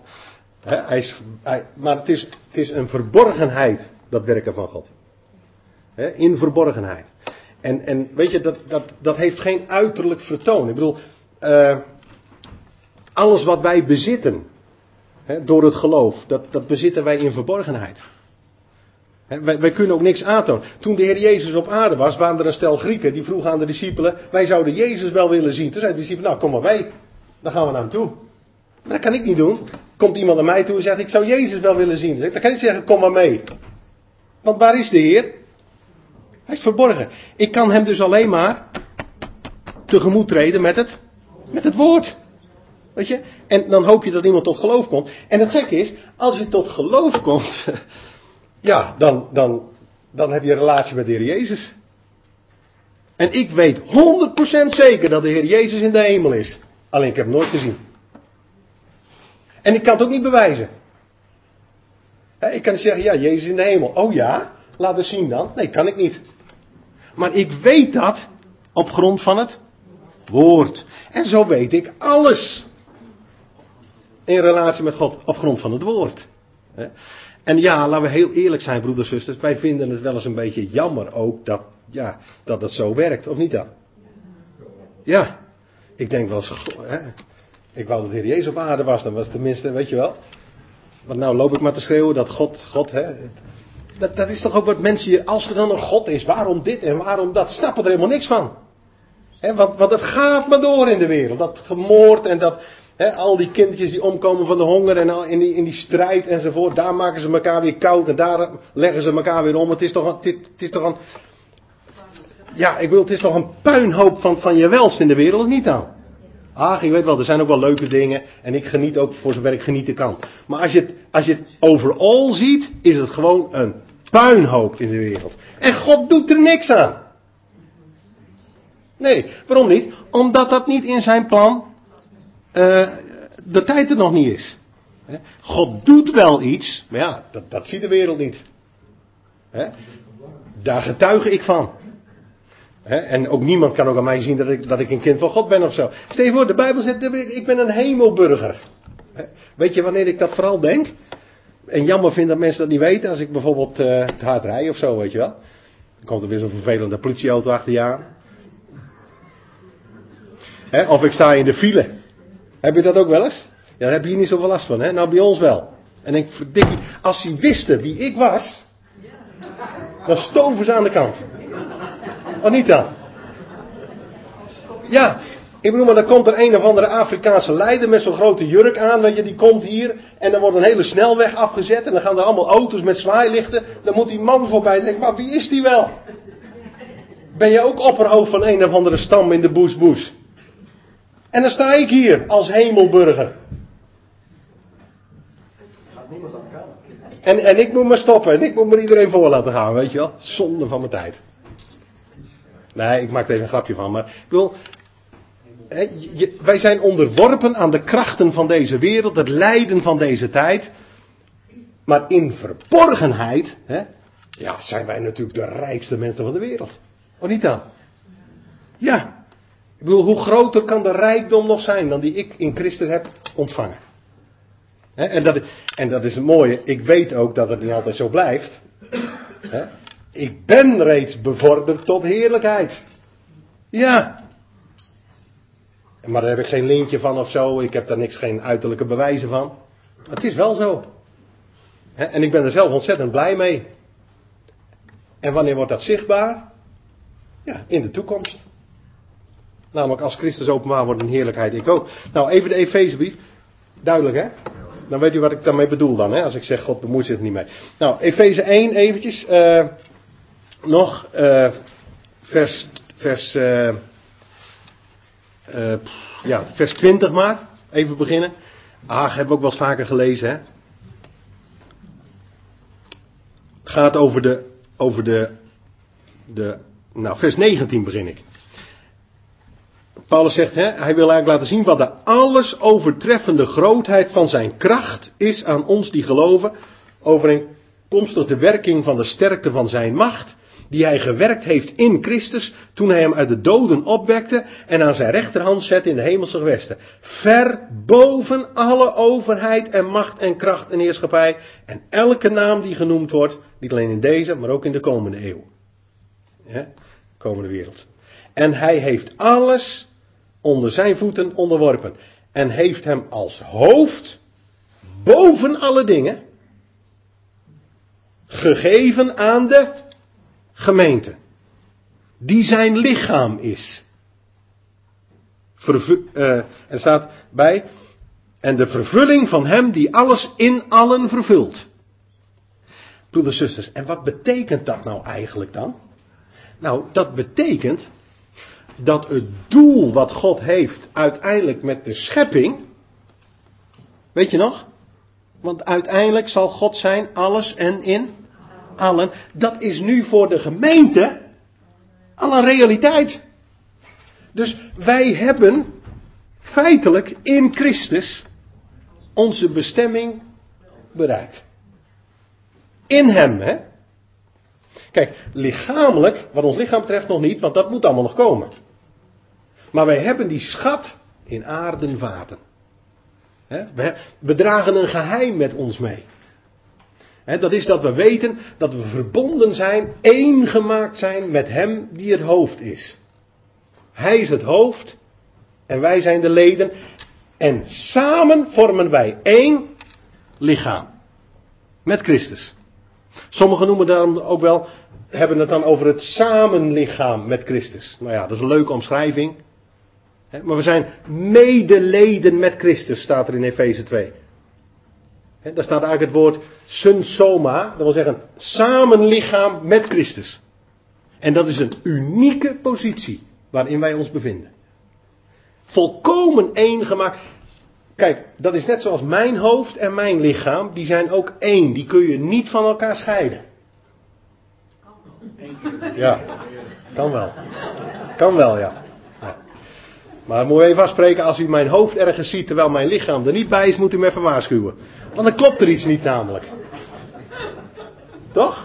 Maar het is een verborgenheid, dat werken van God. In verborgenheid. En weet je, dat heeft geen uiterlijk vertoon. Ik bedoel, alles wat wij bezitten, door het geloof, dat bezitten wij in verborgenheid. Wij kunnen ook niks aantonen. Toen de Heer Jezus op aarde was, waren er een stel Grieken die vroegen aan de discipelen, wij zouden Jezus wel willen zien. Toen zeiden de discipelen, nou kom maar mee, dan gaan we naar hem toe. Maar dat kan ik niet doen. Komt iemand naar mij toe en zegt, ik zou Jezus wel willen zien. Dan kan je niet zeggen, kom maar mee. Want waar is de Heer? Hij is verborgen. Ik kan hem dus alleen maar tegemoet treden met het woord. Weet je? En dan hoop je dat iemand tot geloof komt. En het gekke is, als je tot geloof komt, ja, dan heb je een relatie met de Heer Jezus. En ik weet 100% zeker dat de Heer Jezus in de hemel is. Alleen ik heb hem nooit gezien. En ik kan het ook niet bewijzen. Ik kan niet zeggen, ja, Jezus in de hemel. Oh ja, laat het zien dan. Nee, kan ik niet. Maar ik weet dat op grond van het woord. En zo weet ik alles. In relatie met God op grond van het woord. En ja, laten we heel eerlijk zijn, broeders en zusters. Wij vinden het wel eens een beetje jammer ook dat het zo werkt. Of niet dan? Ja. Ik denk wel eens, ik wou dat de Heer Jezus op aarde was. Dan was het tenminste, weet je wel. Want nou loop ik maar te schreeuwen dat God, dat is toch ook wat mensen, als er dan een God is, waarom dit en waarom dat, snappen er helemaal niks van. Want het gaat maar door in de wereld. Dat gemoord en dat, al die kindertjes die omkomen van de honger en in die strijd enzovoort. Daar maken ze elkaar weer koud en daar leggen ze elkaar weer om. Het is toch een ja, ik bedoel, het is toch een puinhoop van je welst in de wereld, of niet dan? Ach, je weet wel, er zijn ook wel leuke dingen. En ik geniet ook voor zover ik genieten kan. Maar als je het overal ziet, is het gewoon een puinhoop in de wereld. En God doet er niks aan. Nee, waarom niet? Omdat dat niet in zijn plan de tijd er nog niet is. God doet wel iets, maar ja, dat ziet de wereld niet. Daar getuig ik van. En ook niemand kan ook aan mij zien dat ik een kind van God ben of zo. Stel je voor, de Bijbel zegt, ik ben een hemelburger. Weet je wanneer ik dat vooral denk? En jammer vind dat mensen dat niet weten. Als ik bijvoorbeeld te hard rij of zo, weet je wel. Dan komt er weer zo'n vervelende politieauto achter je aan. Of ik sta in de file. Heb je dat ook wel eens? Ja, daar heb je hier niet zoveel last van, hè? Nou, bij ons wel. En ik verdikkie, als ze wisten wie ik was, dan stoven ze aan de kant. Oh, niet dan? Ja, ik bedoel, maar dan komt er een of andere Afrikaanse leider met zo'n grote jurk aan, weet je, die komt hier en dan wordt een hele snelweg afgezet en dan gaan er allemaal auto's met zwaailichten. Dan moet die man voorbij. Dan denk ik, maar wie is die wel? Ben je ook opperhoofd van een of andere stam in de boes? En dan sta ik hier als hemelburger. En ik moet maar stoppen en ik moet maar iedereen voor laten gaan, weet je wel. Zonde van mijn tijd. Nee, ik maak er even een grapje van, maar ik bedoel, wij zijn onderworpen aan de krachten van deze wereld, het lijden van deze tijd. Maar in verborgenheid, ja, zijn wij natuurlijk de rijkste mensen van de wereld. Of niet dan? Ja. Ik bedoel, hoe groter kan de rijkdom nog zijn dan die ik in Christus heb ontvangen? En dat is het mooie. Ik weet ook dat het niet altijd zo blijft. Ik ben reeds bevorderd tot heerlijkheid. Ja. Maar daar heb ik geen lintje van of zo. Ik heb daar geen uiterlijke bewijzen van. Het is wel zo. En ik ben er zelf ontzettend blij mee. En wanneer wordt dat zichtbaar? Ja, in de toekomst. Namelijk als Christus openbaar wordt in heerlijkheid, ik ook. Nou, even de Efezebrief. Duidelijk, hè? Dan weet u wat ik daarmee bedoel dan, hè? Als ik zeg, God bemoeit zich er niet mee. Nou, Efeze 1 eventjes. Nog vers 20 maar. Even beginnen. Hebben we ook wel eens vaker gelezen, hè? Het gaat over de vers 19 begin ik. Paulus zegt, hij wil eigenlijk laten zien wat de alles overtreffende grootheid van zijn kracht is aan ons die geloven, overeenkomstig de werking van de sterkte van zijn macht, die hij gewerkt heeft in Christus, toen hij hem uit de doden opwekte en aan zijn rechterhand zette in de hemelse gewesten. Ver boven alle overheid en macht en kracht en heerschappij en elke naam die genoemd wordt, niet alleen in deze, maar ook in de komende eeuw. Komende wereld. En hij heeft alles onder zijn voeten onderworpen. En heeft hem als hoofd boven alle dingen gegeven aan de gemeente. Die zijn lichaam is. Er staat bij. En de vervulling van hem die alles in allen vervult. Broeders en zusters, en wat betekent dat nou eigenlijk dan? Nou, dat betekent dat het doel wat God heeft uiteindelijk met de schepping, weet je nog? Want uiteindelijk zal God zijn alles en in allen. Dat is nu voor de gemeente al een realiteit. Dus wij hebben feitelijk in Christus onze bestemming bereikt. In hem, hè? Kijk, lichamelijk, wat ons lichaam betreft nog niet, want dat moet allemaal nog komen. Maar wij hebben die schat in aarden vaten. We dragen een geheim met ons mee. Dat is dat we weten dat we verbonden zijn, één gemaakt zijn met hem die het hoofd is. Hij is het hoofd en wij zijn de leden. En samen vormen wij één lichaam. Met Christus. Sommigen noemen daarom ook wel, hebben het dan over het samenlichaam met Christus. Nou ja, dat is een leuke omschrijving. Maar we zijn medeleden met Christus, staat er in Efeze 2. Daar staat eigenlijk het woord synsoma, dat wil zeggen samenlichaam met Christus. En dat is een unieke positie waarin wij ons bevinden. Volkomen één gemaakt. Kijk, dat is net zoals mijn hoofd en mijn lichaam. Die zijn ook één. Die kun je niet van elkaar scheiden. Ja, kan wel. Kan wel, ja. Maar moet je even afspreken, als u mijn hoofd ergens ziet terwijl mijn lichaam er niet bij is, moet u me even waarschuwen. Want dan klopt er iets niet namelijk. Toch?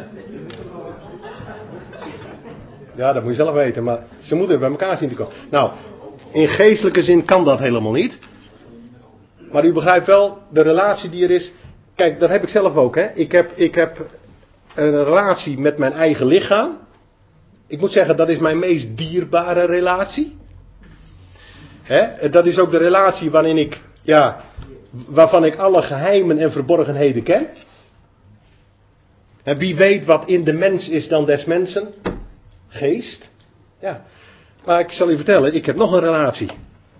Ja, dat moet je zelf weten, maar ze moeten bij elkaar zien te komen. Nou, in geestelijke zin kan dat helemaal niet. Maar u begrijpt wel, de relatie die er is. Kijk, dat heb ik zelf ook, hè. Ik heb een relatie met mijn eigen lichaam. Ik moet zeggen, dat is mijn meest dierbare relatie. Hè? Dat is ook de relatie waarin ik, waarvan ik alle geheimen en verborgenheden ken. En wie weet wat in de mens is dan des mensen? Geest. Ja. Maar ik zal u vertellen, ik heb nog een relatie.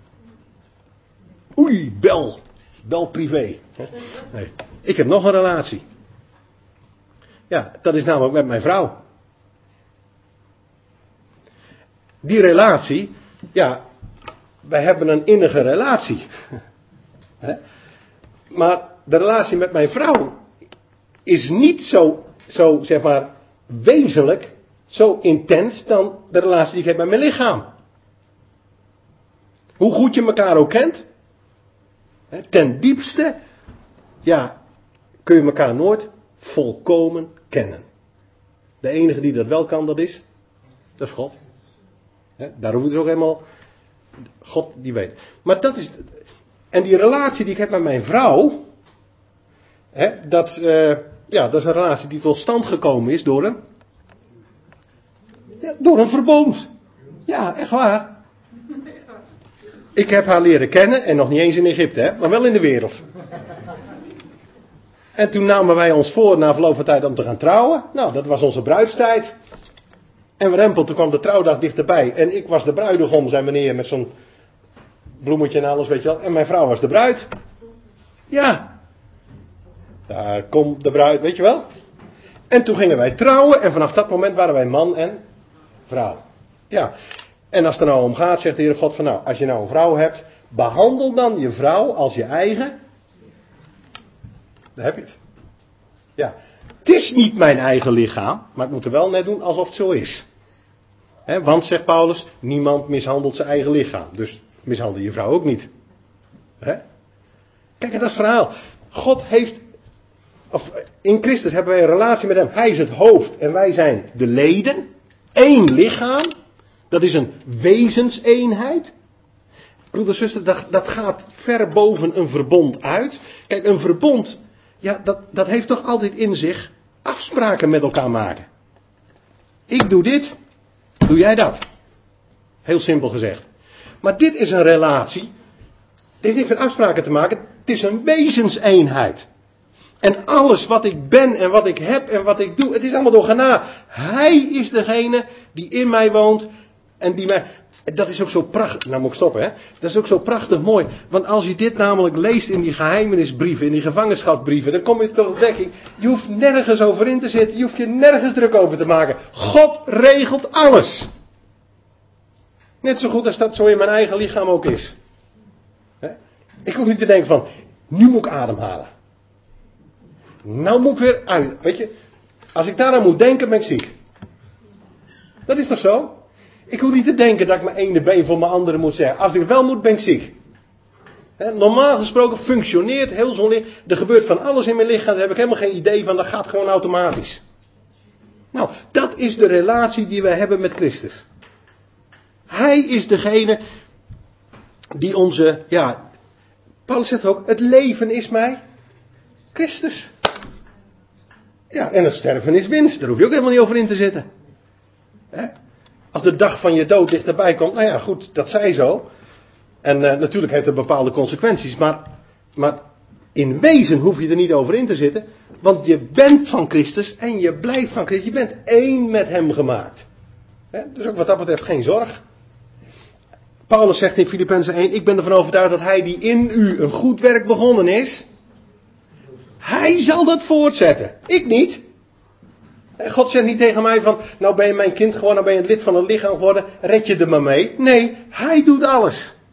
Oei, bel privé. Nee. Ik heb nog een relatie. Ja, dat is namelijk met mijn vrouw. Die relatie, wij hebben een innige relatie. Maar de relatie met mijn vrouw is niet zo zeg maar wezenlijk, zo intens dan de relatie die ik heb met mijn lichaam. Hoe goed je elkaar ook kent, ten diepste, kun je elkaar nooit volkomen kennen. De enige die dat wel kan, dat is God. Daar hoef ik dus ook helemaal, God die weet. Maar dat is, en die relatie die ik heb met mijn vrouw, dat is een relatie die tot stand gekomen is door een verbond. Ja, echt waar. Ik heb haar leren kennen en nog niet eens in Egypte, maar wel in de wereld. En toen namen wij ons voor na verloop van tijd om te gaan trouwen. Nou, dat was onze bruidstijd. En toen kwam de trouwdag dichterbij. En ik was de bruidegom, zei meneer, met zo'n bloemetje en alles, weet je wel. En mijn vrouw was de bruid. Ja. Daar komt de bruid, weet je wel. En toen gingen wij trouwen. En vanaf dat moment waren wij man en vrouw. Ja. En als het er nou om gaat, zegt de Heere God van nou, als je nou een vrouw hebt, behandel dan je vrouw als je eigen. Daar heb je het. Ja. Het is niet mijn eigen lichaam, maar ik moet er wel net doen alsof het zo is. Want, zegt Paulus, niemand mishandelt zijn eigen lichaam. Dus mishandel je vrouw ook niet. Kijk, en dat is het verhaal. God heeft, in Christus hebben wij een relatie met hem. Hij is het hoofd en wij zijn de leden. Eén lichaam. Dat is een wezenseenheid. Broeder, zuster, dat gaat ver boven een verbond uit. Kijk, een verbond, dat heeft toch altijd in zich afspraken met elkaar maken. Ik doe dit, doe jij dat. Heel simpel gezegd. Maar dit is een relatie. Het heeft niks met afspraken te maken. Het is een wezenseenheid. En alles wat ik ben en wat ik heb en wat ik doe, het is allemaal door genade. Hij is degene die in mij woont en die mij. Dat is ook zo prachtig. Nou moet ik stoppen, hè. Dat is ook zo prachtig mooi. Want als je dit namelijk leest in die geheimenisbrieven, in die gevangenschapsbrieven, dan kom je tot ontdekking. Je hoeft nergens over in te zitten. Je hoeft je nergens druk over te maken. God regelt alles. Net zo goed als dat zo in mijn eigen lichaam ook is. Ik hoef niet te denken van, nu moet ik ademhalen. Nou moet ik weer uit. Weet je, als ik daar aan moet denken, ben ik ziek. Dat is toch zo? Ik hoef niet te denken dat ik mijn ene been voor mijn andere moet zeggen. Als ik wel moet, ben ik ziek. Normaal gesproken functioneert heel zo'n lichaam. Er gebeurt van alles in mijn lichaam. Daar heb ik helemaal geen idee van. Dat gaat gewoon automatisch. Nou, dat is de relatie die wij hebben met Christus. Hij is degene die onze, Paulus zegt ook, het leven is mij Christus. Ja, en het sterven is winst. Daar hoef je ook helemaal niet over in te zitten. Als de dag van je dood dichterbij komt, nou ja, goed, dat zij zo. En natuurlijk heeft het bepaalde consequenties, maar in wezen hoef je er niet over in te zitten. Want je bent van Christus en je blijft van Christus. Je bent één met hem gemaakt. Dus ook wat dat betreft geen zorg. Paulus zegt in Filippenzen 1, ik ben ervan overtuigd dat hij die in u een goed werk begonnen is, hij zal dat voortzetten. Ik niet. God zegt niet tegen mij van, nou ben je mijn kind geworden, nou ben je het lid van het lichaam geworden, red je er maar mee. Nee, hij doet alles.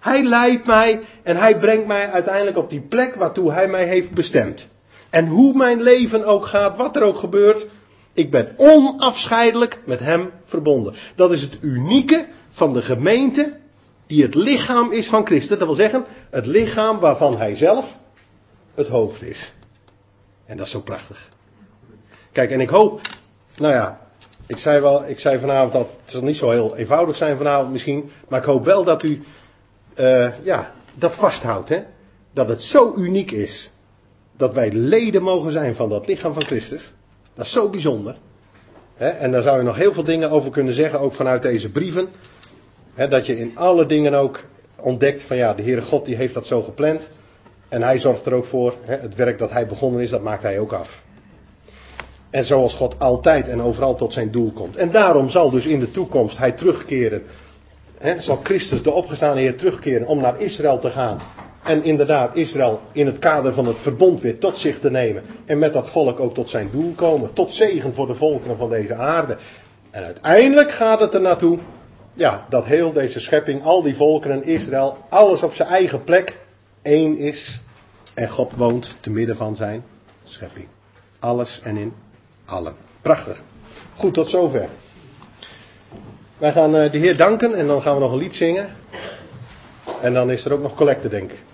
Hij leidt mij en hij brengt mij uiteindelijk op die plek waartoe hij mij heeft bestemd. En hoe mijn leven ook gaat, wat er ook gebeurt, ik ben onafscheidelijk met hem verbonden. Dat is het unieke van de gemeente die het lichaam is van Christus. Dat wil zeggen, het lichaam waarvan hij zelf het hoofd is. En dat is zo prachtig. Kijk, en ik hoop, ik zei vanavond dat het zal niet zo heel eenvoudig zijn vanavond misschien, maar ik hoop wel dat u dat vasthoudt, hè? Dat het zo uniek is dat wij leden mogen zijn van dat lichaam van Christus. Dat is zo bijzonder. Hè? En daar zou je nog heel veel dingen over kunnen zeggen, ook vanuit deze brieven. Hè, dat je in alle dingen ook ontdekt van de Heere God die heeft dat zo gepland. En hij zorgt er ook voor, hè, het werk dat hij begonnen is, dat maakt hij ook af. En zoals God altijd en overal tot zijn doel komt. En daarom zal dus in de toekomst hij terugkeren. Zal Christus, de opgestane Heer, terugkeren om naar Israël te gaan. En inderdaad Israël in het kader van het verbond weer tot zich te nemen. En met dat volk ook tot zijn doel komen. Tot zegen voor de volkeren van deze aarde. En uiteindelijk gaat het er naartoe. Dat heel deze schepping, al die volkeren, Israël, alles op zijn eigen plek één is. En God woont te midden van zijn schepping. Alles en in allen. Prachtig. Goed, tot zover. Wij gaan de Heer danken en dan gaan we nog een lied zingen. En dan is er ook nog collecte, denk ik.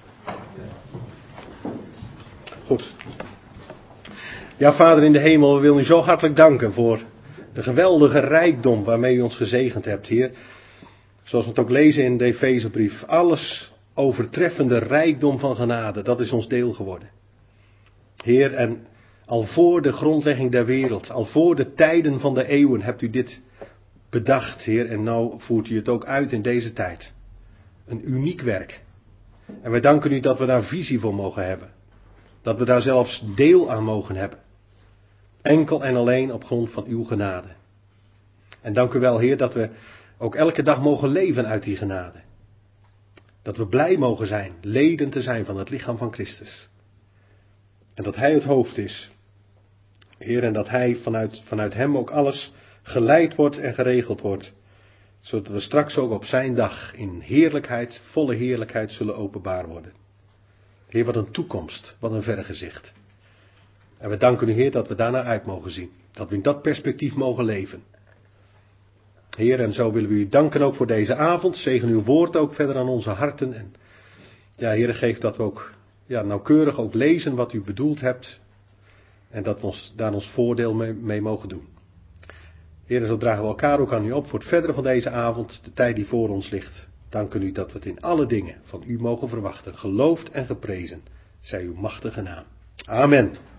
Goed. Ja, Vader in de hemel, we willen u zo hartelijk danken voor de geweldige rijkdom waarmee u ons gezegend hebt, Heer. Zoals we het ook lezen in de Efezebrief. Alles overtreffende rijkdom van genade, dat is ons deel geworden. Heer, en al voor de grondlegging der wereld, al voor de tijden van de eeuwen hebt u dit bedacht, Heer. En nou voert u het ook uit in deze tijd. Een uniek werk. En wij danken u dat we daar visie voor mogen hebben. Dat we daar zelfs deel aan mogen hebben. Enkel en alleen op grond van uw genade. En dank u wel, Heer, dat we ook elke dag mogen leven uit die genade. Dat we blij mogen zijn, leden te zijn van het lichaam van Christus. En dat hij het hoofd is. Heer, en dat hij vanuit hem ook alles geleid wordt en geregeld wordt. Zodat we straks ook op zijn dag in heerlijkheid, volle heerlijkheid zullen openbaar worden. Heer, wat een toekomst, wat een vergezicht. En we danken u, Heer, dat we daarnaar uit mogen zien. Dat we in dat perspectief mogen leven. Heer, en zo willen we u danken ook voor deze avond. Zegen uw woord ook verder aan onze harten. En Heer, geef dat we ook nauwkeurig ook lezen wat u bedoeld hebt. En dat we daar ons voordeel mee mogen doen. Heer, en zo dragen we elkaar ook aan u op voor het verdere van deze avond, de tijd die voor ons ligt. Danken u dat we het in alle dingen van u mogen verwachten. Geloofd en geprezen zij uw machtige naam. Amen.